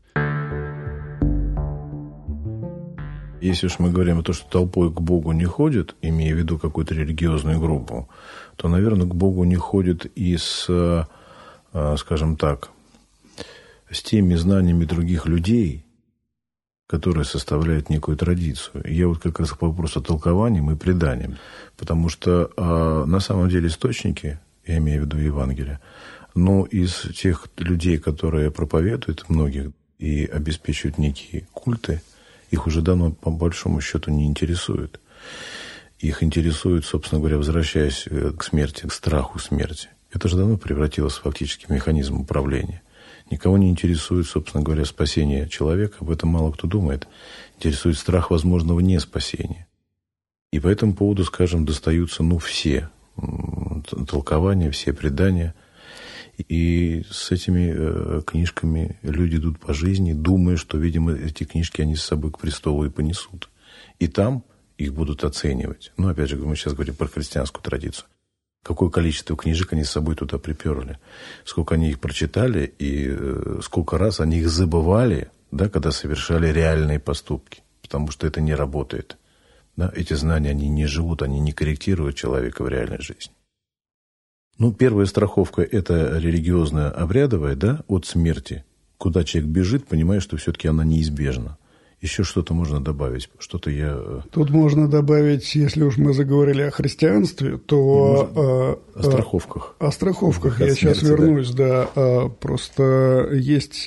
Если уж мы говорим о том, что толпой к Богу не ходит, имея в виду какую-то религиозную группу, то, наверное, к Богу не ходит и с, скажем так, с теми знаниями других людей, которые составляют некую традицию. Я вот как раз по вопросу толкованием и преданием. Потому что э, на самом деле источники, я имею в виду Евангелие, но из тех людей, которые проповедуют многих и обеспечивают некие культы, их уже давно по большому счету не интересует. Их интересует, собственно говоря, возвращаясь к смерти, к страху смерти. Это же давно превратилось фактически в механизм управления. Никого не интересует, собственно говоря, спасение человека, об этом мало кто думает. Интересует страх возможного неспасения. И по этому поводу, скажем, достаются, ну, все толкования, все предания. И с этими э, книжками люди идут по жизни, думая, что, видимо, эти книжки они с собой к престолу и понесут. И там их будут оценивать. Ну, опять же, мы сейчас говорим про христианскую традицию. Какое количество книжек они с собой туда приперли, сколько они их прочитали и э, сколько раз они их забывали, да, когда совершали реальные поступки, потому что это не работает. Да? Эти знания, они не живут, они не корректируют человека в реальной жизни. Ну, первая страховка – это религиозная, обрядовая, да, от смерти, куда человек бежит, понимая, что все-таки она неизбежна. Еще что-то можно добавить? Что-то я... Тут можно добавить, если уж мы заговорили о христианстве, то... Э, о страховках. О страховках. Я сейчас вернусь, да. да. Просто есть,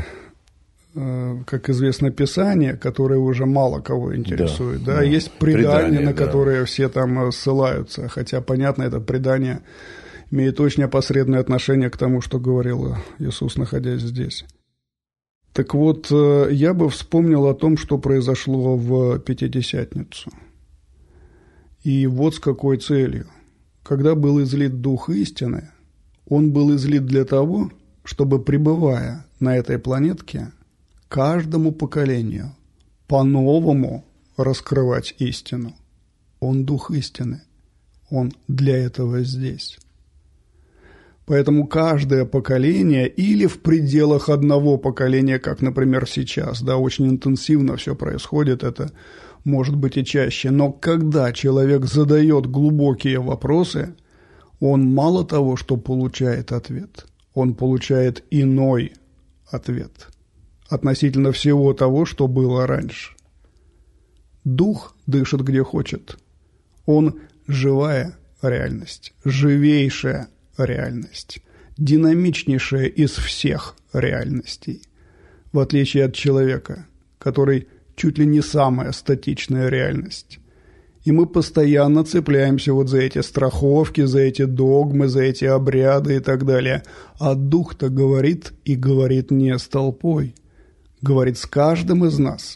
как известно, Писание, которое уже мало кого интересует. Да, да. Да. Есть предания, предания на да. которые все там ссылаются. Хотя, понятно, это предание имеет очень опосредованное отношение к тому, что говорил Иисус, находясь здесь. Так вот, я бы вспомнил о том, что произошло в Пятидесятницу. И вот с какой целью. Когда был излит Дух истины, он был излит для того, чтобы, пребывая на этой планетке, каждому поколению по-новому раскрывать истину. Он дух истины. Он для этого здесь. Поэтому каждое поколение или в пределах одного поколения, как, например, сейчас, да, очень интенсивно все происходит, это может быть и чаще, но когда человек задает глубокие вопросы, он мало того, что получает ответ, он получает иной ответ относительно всего того, что было раньше. Дух дышит где хочет. Он живая реальность, живейшая реальность, динамичнейшая из всех реальностей, в отличие от человека, который чуть ли не самая статичная реальность. И мы постоянно цепляемся вот за эти страховки, за эти догмы, за эти обряды и так далее. А дух-то говорит и говорит не с толпой, говорит с каждым из нас.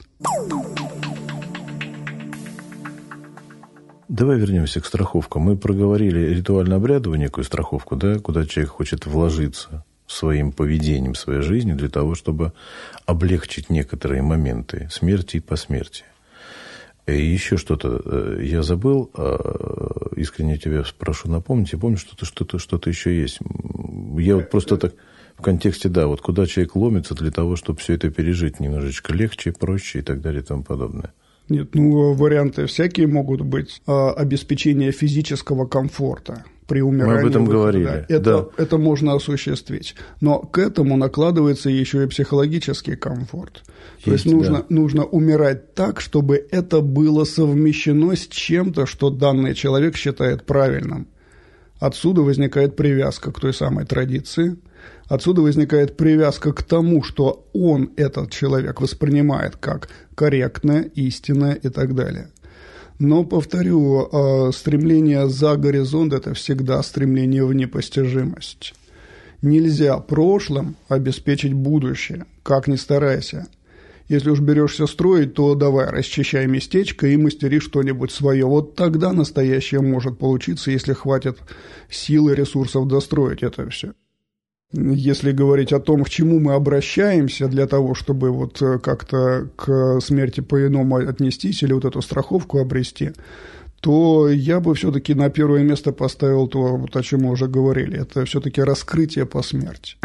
Давай вернемся к страховкам. Мы проговорили ритуально-обрядовую некую страховку, да, куда человек хочет вложиться своим поведением, своей жизнью для того, чтобы облегчить некоторые моменты смерти и посмертия. И еще что-то я забыл, искренне тебя прошу напомнить, я помню, что-то, что-то, что-то еще есть. Я вот просто так в контексте, да, вот куда человек ломится для того, чтобы все это пережить немножечко легче, проще и так далее и тому подобное. Нет, ну, варианты всякие могут быть. Обеспечение физического комфорта при умирании. Мы об этом выхода, говорили. Да, это, да. это можно осуществить. Но к этому накладывается еще и психологический комфорт. Есть, То есть нужно, да. нужно умирать так, чтобы это было совмещено с чем-то, что данный человек считает правильным. Отсюда возникает привязка к той самой традиции. Отсюда возникает привязка к тому, что он, этот человек, воспринимает как корректное, истинное и так далее. Но, повторю, стремление за горизонт – это всегда стремление в непостижимость. Нельзя прошлым обеспечить будущее, как ни старайся. Если уж берешься строить, то давай, расчищай местечко и мастери что-нибудь свое. Вот тогда настоящее может получиться, если хватит сил и ресурсов достроить это все. Если говорить о том, к чему мы обращаемся для того, чтобы вот как-то к смерти по-иному отнестись или вот эту страховку обрести, то я бы все-таки на первое место поставил то, вот о чем мы уже говорили. Это все-таки раскрытие по смерти.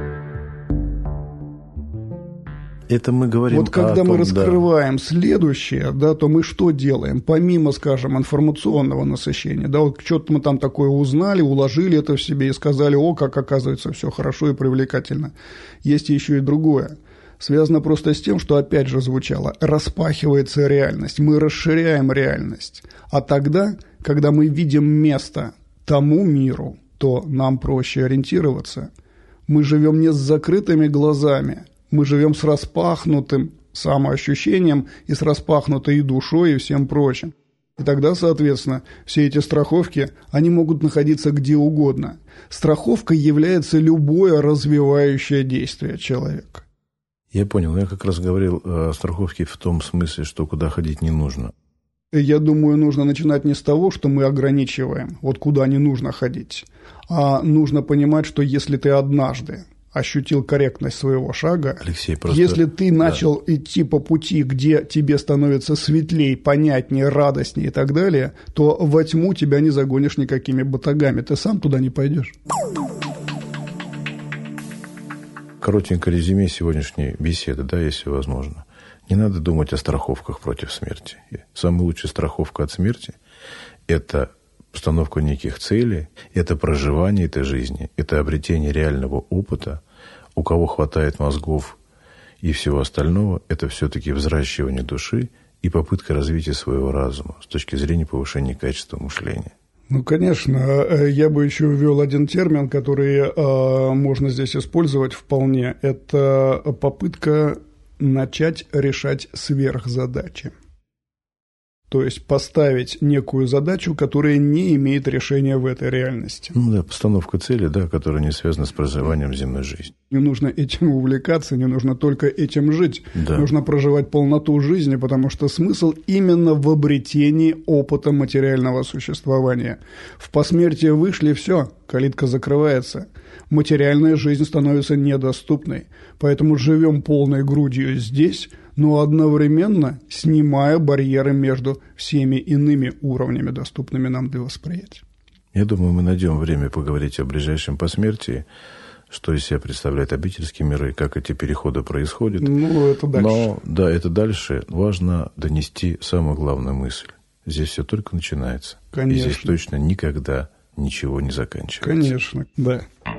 Это мы говорим Вот когда о мы том, раскрываем да. следующее, да, то мы что делаем? Помимо, скажем, информационного насыщения, да, вот что-то мы там такое узнали, уложили это в себе и сказали, о, как оказывается все хорошо и привлекательно. Есть еще и другое. Связано просто с тем, что опять же звучало, распахивается реальность, мы расширяем реальность. А тогда, когда мы видим место тому миру, то нам проще ориентироваться. Мы живем не с закрытыми глазами, мы живем с распахнутым самоощущением и с распахнутой и душой и всем прочим. И тогда, соответственно, все эти страховки, они могут находиться где угодно. Страховкой является любое развивающее действие человека. Я понял. Я как раз говорил о страховке в том смысле, что куда ходить не нужно. Я думаю, нужно начинать не с того, что мы ограничиваем, вот куда не нужно ходить, а нужно понимать, что если ты однажды ощутил корректность своего шага, Алексей, просто... если ты начал да. идти по пути, где тебе становится светлей, понятнее, радостнее и так далее, то во тьму тебя не загонишь никакими батагами, ты сам туда не пойдешь. Коротенькое резюме сегодняшней беседы, да, если возможно. Не надо думать о страховках против смерти. Самая лучшая страховка от смерти – это постановка неких целей, это проживание этой жизни, это обретение реального опыта. У кого хватает мозгов и всего остального, это все-таки взращивание души и попытка развития своего разума с точки зрения повышения качества мышления. Ну, конечно, я бы еще ввел один термин, который э, можно здесь использовать вполне. Это попытка начать решать сверхзадачи. То есть поставить некую задачу, которая не имеет решения в этой реальности. Ну да, постановка цели, да, которая не связана с проживанием земной жизни. Не нужно этим увлекаться, не нужно только этим жить. Да. Нужно проживать полноту жизни, потому что смысл именно в обретении опыта материального существования. В посмертие вышли, все, калитка закрывается. Материальная жизнь становится недоступной. Поэтому живем полной грудью здесь, но одновременно снимая барьеры между всеми иными уровнями, доступными нам для восприятия. Я думаю, мы найдем время поговорить о ближайшем посмертии, что из себя представляет обительский мир и как эти переходы происходят. Ну, это дальше. Но, да, это дальше. Важно донести самую главную мысль. Здесь все только начинается. Конечно. И здесь точно никогда ничего не заканчивается. Конечно, да.